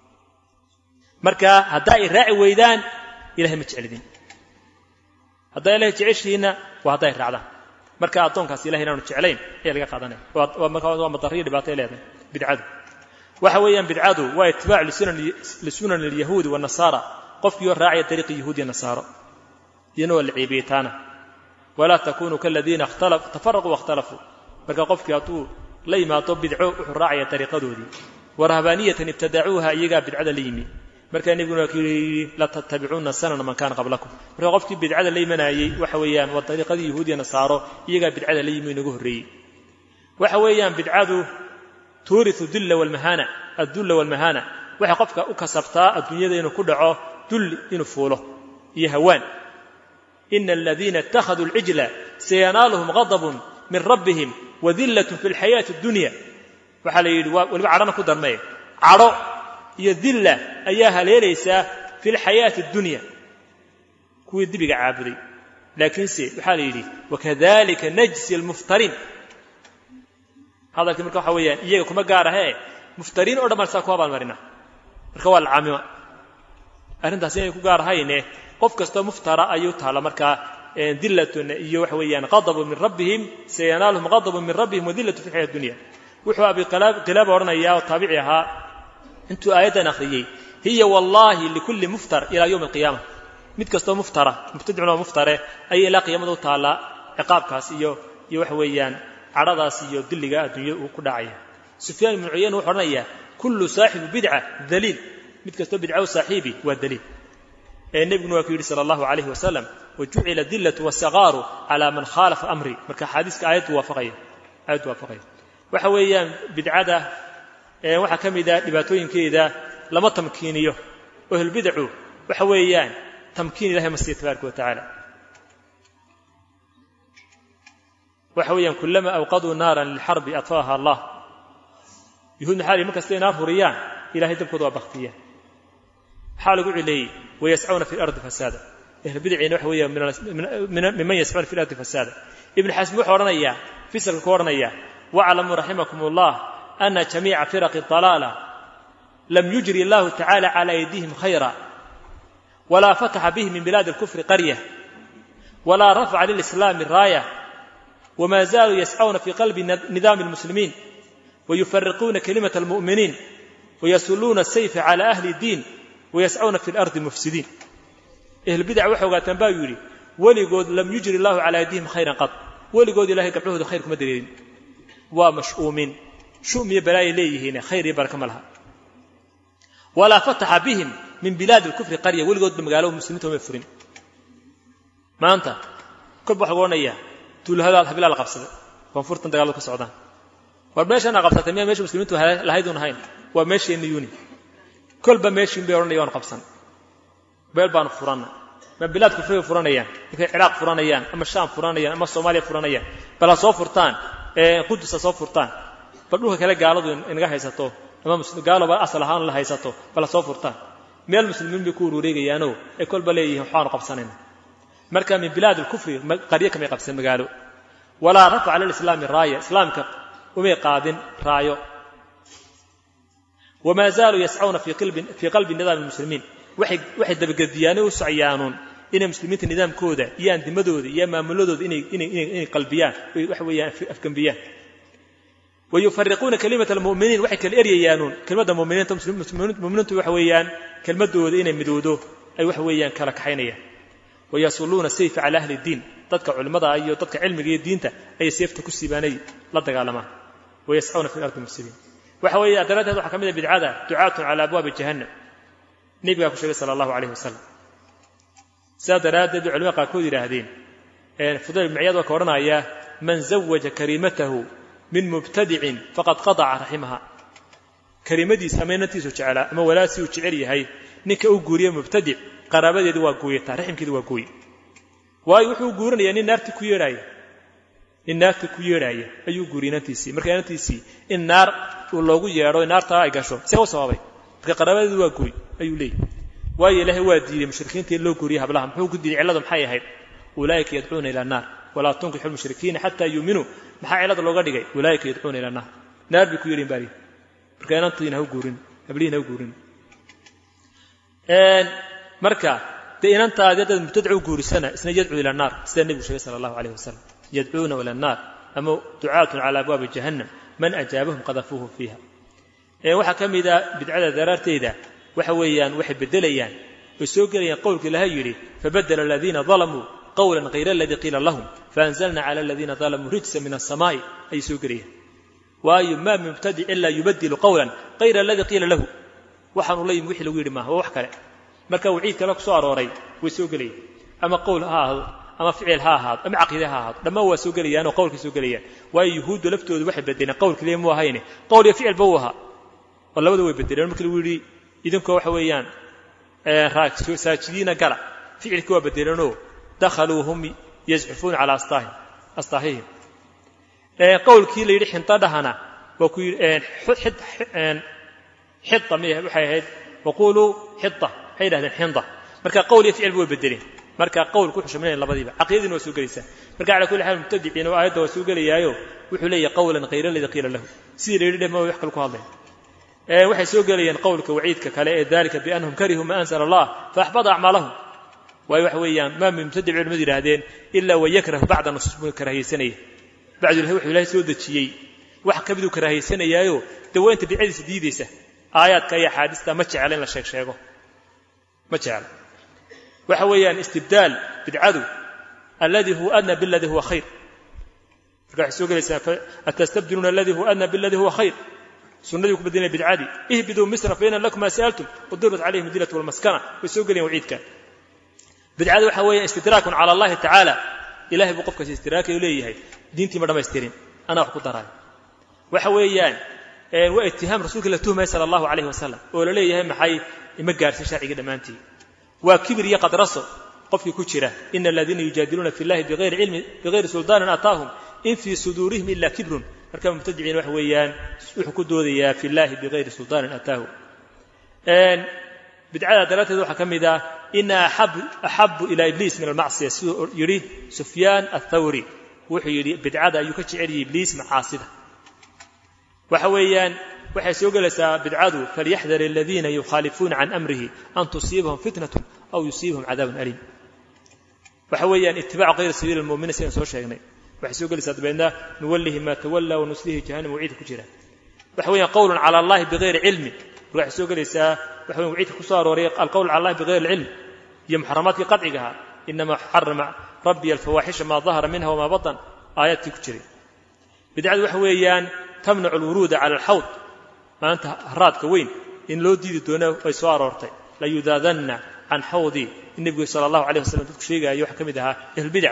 marka hadda ay raaci weydaan ilaahay ma jeclidin hadda ilaahay jeceshiina waa hadda ay raacdaan marka adoonkaasi ilaahay inaanu jeclayn ee laga qaadanaya waa marka waa madariyo dhibaato leedahay bidcadu waxa weeyaan bidcadu waa itibaac lisunan al-yahuudi wa nasara qofkii raaciya tariiq yahuudi nasara inoo al-ciibitaana wala takunu kalladina ikhtalafu tafarraqu wa ikhtalafu marka qofkii atuu la yimaado bidco wuxuu raaciya tariiqadoodii warhabaniyatan ibtada'uha iyaga bidcada leeyimi marka nabiguna kii la tattabi'una sanana man kana qablakum marka qofkii bidcada leeyimanayay waxa weeyaan waa tariiqadii yahuudi nasara iyaga bidcada leeyimi inagu horeeyay waxa weeyaan bidcadu تورث الذل والمهانة الذل والمهانة waxa qofka u kasabtaa adduunyada inuu ku dhaco dul inuu fuulo iyo hawaan إن الذين اتخذوا العجل سينالهم غضب من ربهم وذلة في الحياة الدنيا وحال يدوا ولبا عرنا ku darmay caro iyo dhilla ayaa haleelaysa في الحياة الدنيا kuwi dibiga caabuday laakiin si waxa yiri وكذلك نجزي المفترين هذا كلمه waxa weeyaan iyaga kuma gaar ah ee muftariin oo dhamarsa ku abal marina marka waa laamima arintaas ay ku gaar ahayne qof kasto muftara ayuu taala marka dillatun iyo waxa weeyaan qadab min rabbihim sayanalhum qadab min rabbihim wa dillatu fi hayat dunya wuxuu abi qalab qalab oranaya oo tabiicaha intuu aayadan akhriyay hiya wallahi likulli muftar ila yawm alqiyamah mid kasto muftara mubtadicuna muftare ay ila qiyamada taala ciqaabkaas iyo iyo waxa weeyaan عرضاس iyo diliga adduunyo uu ku dhacay Sufyaan ibn Uyayna wuxuu oranayaa kullu saaxib bid'a daliil mid kasto bid'a saaxibi waa daliil ee nabiguna waa kiyiri sallallahu alayhi wasallam waj'ila dillatu was-sagharu ala man khalafa amri marka xadiiska aayadu waafaqay aayadu waafaqay waxa weeyaan bid'ada ee waxa kamida dhibaatooyinkeeda lama tamkiiniyo oo hal bid'u waxa weeyaan tamkiin ilaahay masii tabaaraka wa ta'ala وحويا كلما أوقدوا نارا للحرب أطفاها الله يهون حالي مكستين نار هريان إلهي تبقضوا بختية حالقوا إليه ويسعون في الأرض فسادا إهل بدعين وحويا من ممن يسعون في الأرض فسادا ابن حزم وحورنيا في سر الكورنيا واعلموا رحمكم الله أن جميع فرق الضلالة لم يجري الله تعالى على أيديهم خيرا ولا فتح به من بلاد الكفر قرية ولا رفع للإسلام الراية وما زالوا يسعون في قلب نظام المسلمين ويفرقون كلمة المؤمنين ويسلون السيف على أهل الدين ويسعون في الأرض مفسدين أهل البدع وحوغا تنبايوري ولقد لم يجري الله على يديهم خيرا قط ولقد الله قبله خيركم مدرين ومشؤومين شؤم بلاي ليهين خير بركة ملها ولا فتح بهم من بلاد الكفر قرية ولقد بمقالوا مسلمين ومفرين ما أنت كل بحر قولنا إياه تقول هذا الحبيل قبصة فانفرت أنت قالوا كسعودان وماشي أنا قبصة تمية ماشي مسلمين لهيدون هين وماشي النيوني كل بماشي بيورنا يوان قبصا بيلبان فرانا من بلاد كفر فرانيان العراق فرانيان أما الشام فرانيان أما الصوماليا فرانيان بلا صوفرتان قدس صوفرتان بلوها كلا قالوا إن جاه يساتو أما قالوا بقى أصل هان الله يساتو بلا صوفرتان ميل المسلمين بيكونوا ريجيانو كل بلاي حان قبصانين مركا من بلاد الكفر قرية كم يقبسن مقالوا ولا رفع على الإسلام الراية إسلامك وما قادن رايو وما زالوا يسعون في قلب في قلب النظام المسلمين واحد واحد بقديانه وسعيانون إن المسلمين النظام كودا يان دمدود يا ماملودود إن إن إن قلبيان وحويان أفكنبيان ويفرقون كلمة المؤمنين واحد كالإريانون كلمة المؤمنين تم مؤمنين وحويان كلمة دود إن مدودو أي وحويان كلك حينيا ويصلون السيف على أهل الدين تذكر علماء أي تذكر علم الدين أي سيف تكسباني لا تقالما ويسعون في الأرض المسلمين وحوي أدرات هذا حكمنا بالعادة دعاة على أبواب جهنم نبي أكو صلى الله عليه وسلم سادرات علماء قاكود هذين فضل بن عياض وكورنا إياه من زوج كريمته من مبتدع فقد قطع رحمها كريمتي سمينتي سوتشعلا أما ولا سوتشعري هاي نك أوجوري مبتدع قرابة يدوا قوية رحم كدوا قوي ويوحوا جورنا يعني النار تكويراي النار تكويراي أيو جورينا تيسي مركانا تيسي النار والله يجارو النار تاعي قشوا سووا صوابي قرابة يدوا قوي أيو ليه واي له وادي المشركين تلو جوريها بلهم حو قدي علادهم حيا هاي أولئك يدعون إلى النار ولا تنكحوا المشركين حتى يؤمنوا ما علاد الله قدي أولئك يدعون إلى النار نار بكويرين باري مركانا تينا هو جورين قبلين هو جورين مركا دين أنت عادة متدعو جوري سنة اسمه يدعو إلى النار سيدنا النبي صلى الله عليه وسلم يدعون إلى النار أما دعاة على أبواب جهنم من أجابهم قذفوه فيها وحكم إذا بدعة ذرارته إذا وحويان وحب بدليان وسوق لي قولك لها يري فبدل الذين ظلموا قولا غير الذي قيل لهم فأنزلنا على الذين ظلموا رجسا من السماء أي سوق لي وأي ما مبتدئ إلا يبدل قولا غير الذي قيل له وحن الله يموحي لوير ما هو وحكى marka wiciid kala ku soo arooray way soo galay ama qowl ha ama ficil ha ahaad ama aqeeda ha ahaad dhamma waa soo galayaan oo qowlka soo galayaan way yahuudu laftoodu waxay bedeleen qowlka leeyahay hayne qowl iyo ficil bawha walawada way bedeleen markii uu yiri idinku waxa weeyaan ee raaq soo saajidiina gala ficilku waa bedelano dakhaluhum yazhufun ala astahi astahihim ee qowlkii la yiri xinta dhahana waa ku yiri xid xidda miya waxay ahayd waqulu xidda حين هذا الحنطة مركا قول يفعل بو بدلين مركا قول كل حشمين لبديبة عقيدة وسوقليسة مركا على كل حال مبتدعين وآيات وسوقليايو وحلي قولا غير الذي قيل له سير يريد ما يحكي لكم هذا ايه وحي سوقليا قولك وعيدك كلا ذلك بأنهم كرهوا ما أنزل الله فأحبط أعمالهم ويحويا ما من مبتدع المدير هذين إلا ويكره بعد نصف كراهية سنة بعد الهوح ولا يسود الشيء وحكى بدو كراهية سنة يايو دوين تبعيد سديديسة آيات كاية حادثة ما علينا الشيخ شيخه ما جعل وحويان استبدال بالعدو الذي هو أدنى بالذي هو خير راح يسوق لسه أتستبدلون الذي هو أدنى بالذي هو خير سنتكم بدين بالعادي اهبدوا مصر فإن لكم ما سألتم وضربت عليهم الذلة والمسكنة ويسوق لي وعيد كان بالعادي وحويان استدراك على الله تعالى إلهي بقفك استدراك إليه دينتي مرة ما يسترين أنا أحكو تراي وحويان واتهام رسولك الله توما صلى الله عليه وسلم ولا ليه محي ما جارس شرعي دمانتي وكبر يقد رسل قف كجرة إن الذين يجادلون في الله بغير علم بغير سلطان أتاهم إن في صدورهم إلا كبر مركب مبتدعين وحويان وحكوا دوديا في الله بغير سلطان أتاهم أن بدعاء ثلاثة ذو حكم إذا إن أحب أحب إلى إبليس من المعصية يريه سفيان الثوري وحي بدعاء يكشعر إبليس معاصده وحويان waxay soo galaysaa bidcadu falyahdhar alladhina yukhalifuna an amrihi an tusibahum fitnatun aw yusibahum adabun alim waxawayaan ittibaac ghayr sabil almu'min sayn soo sheegnay waxay soo galaysaa dabeyna nuwallihi ma tawalla wa nuslihi jahannam wa'id ku jira waxawayaan qawlan ala allah bighayr ilmi waxay soo galaysaa waxawayaan wa'id ku soo arooray alqawl ala allah bighayr ilmi iyo muharramaadki qadcigaha inma harrama rabbi alfawahisha ma dhahara minha wa ma batan ayati ku jiray bidcadu waxa weeyaan tamnacu alwuruud cala alxawd maanta haraadka weyn in loo diidi doono ay soo aroortay la yudaadanna can xawdi nabigu sala allahu calayh wasallam dadku sheegaayo waxa ka mid ahaa ahlulbidca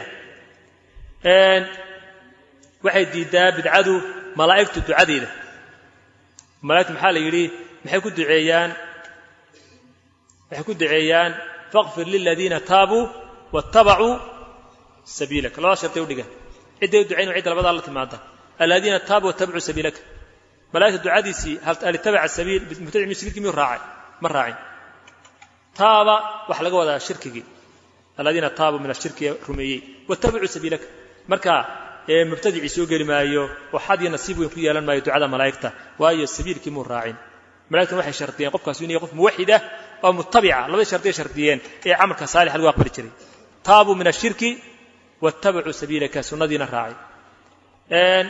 waxay diidaa bidcadu malaa'igtu ducadeeda malaa'igtu maxaa la yidhi maxay ku duceeyaan waxay ku duceeyaan faqfir liladiina taabuu waattabacuu sabiilaka labada shartay u dhigan cidday u ducayn cidda labadaa la timaada aladiina taabuu wattabacuu sabiilaka malaa'igta ducadiisii hal ittabaca sabiil mubtadic sabiilkii miyuu raacay ma raacin taaba waxa laga wadaa shirkigii aladiina taabuu min ashirki rumeeyey wattabacuu sabiilaka marka mubtadici soo geli maayo oo xad iyo nasiib weyn ku yeelan maayo ducada malaa'igta waayo sabiilkii muu raacin malaa'igtu waxay shartiyeen qofkaas inuu qof muwaxid ah oo muttabica labada shartiye shartiyeen ee camalka saalix lagu aqbali jiray taabuu min ashirki wattabacuu sabiilaka sunnadiina raacay een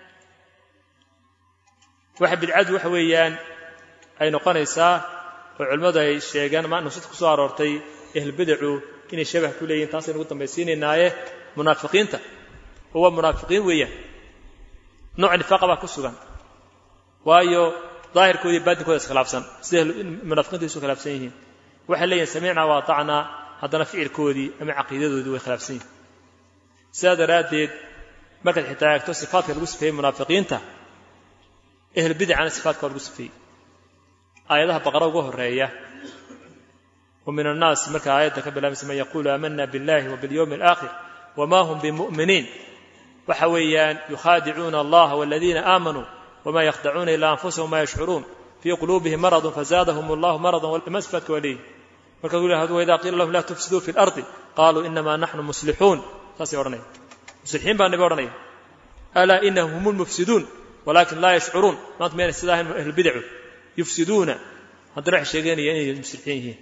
waxa bidcadu waxa weeyaan ay noqonaysaa oo culimadu ay sheegaan ma nusad ku soo aroortay ahl bidcu inay shabaah ku leeyihiin taas aynu dambaysiinaynaayee munaafiqiinta huwa munaafiqiin weeyaan nooc nifaaq baa ku sugan waayo daahirkooda iyo baatinkooda iskhilaafsan sida munaafiqiintu isu khilaafsan yihiin waxay leeyihiin samicnaa wa atacnaa haddana ficilkoodii ama caqiidadoodii way khilaafsan yihiin sidaa daraaddeed markaad xitaa eegto sifaadka lagu sifeeyey munaafiqiinta ahl bidcana sifaadka lagu sifeeyey aayadaha baqara ugu horeeya ومن الناس marka aayada ka bilaabmaysa man yaqulu amanna billahi wa bil yawmil aakhir wama hum bimu'minin waxa weeyaan yukhadi'una allaha walladina aamanu wama yakhda'una illa anfusahum ma yash'urun fi qulubihim maradun fazadahum allahu maradan wal masfat wali marka yiraahdo wa idha qila lahum la tufsidu fil ardi qalu inma nahnu muslihun taasi oranay muslihin baa nabi oranay ala innahum humul mufsidun walakin la yash'urun maad meel sidahan ahl bid'u yufsiduna hadra sheeganayeen inay muslihin yihiin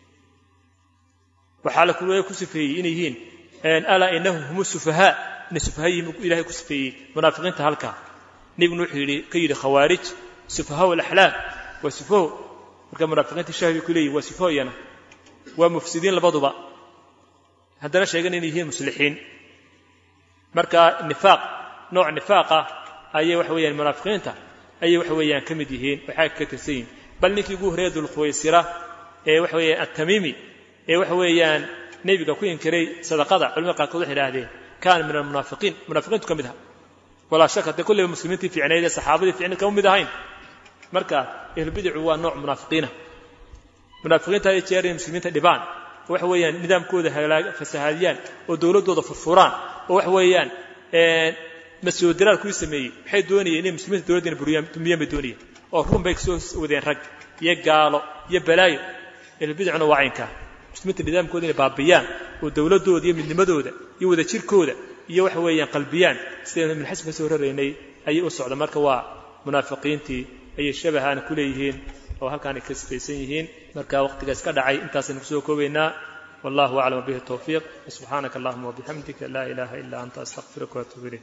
وحالك كله كسفي إنهين أن ألا إنهم هم السفهاء إن السفهاء إلهي كسفي منافقين تهلكا نبي نوحي كيد خوارج سفهاء الأحلام وسفهاء مركب منافقين الشهوي كله وسفهاء ينا ومفسدين لبضبا هذا شيء إنهين مصلحين مركب النفاق نوع النفاقة أي وحويا المنافقين تا أي وحويا كمديهين وحاك كتسين بل نكي يقول رياض الخويسرة أي وحويا التميمي ee wax weeyaan nabiga ku inkiray sadaqada culimada qaar kood xiraahdeen kaan min almunaafiqiin munaafiqiintu kamid ah wala shaka ta kullu muslimiintii fiicnayda saxaabadii fiicnay kamid ahayn marka ahl bid'u waa nooc munaafiqiina munaafiqiinta ay jeereen muslimiinta dhibaan wax weeyaan nidaamkooda halaag fasahaadiyaan oo dawladooda furfuraan oo wax weeyaan ee mas'uuliyad ku sameeyay waxay doonayeen in muslimiinta dawladina buriyaan tumiyeen doonayeen oo run bay soo wadeen rag iyo gaalo iyo balaayo ahl bid'una waa aynka muslimiinta nidaamkooda inay baabiyaan oo dawladooda iyo midnimadooda iyo wada jirkooda iyo wax weeyaan qalbiyaan sida min xisb soo rareynay ay u socdo marka waa munaafiqiintii ay shabahaan ku leeyihiin oo halkaan ay ka sifaysan yihiin marka waqtigaas ka dhacay intaas aynu soo koobaynaa wallahu a'lam bihi tawfiiq subhanaka allahumma wa bihamdika la ilaha illa anta astaghfiruka wa atubu ilayk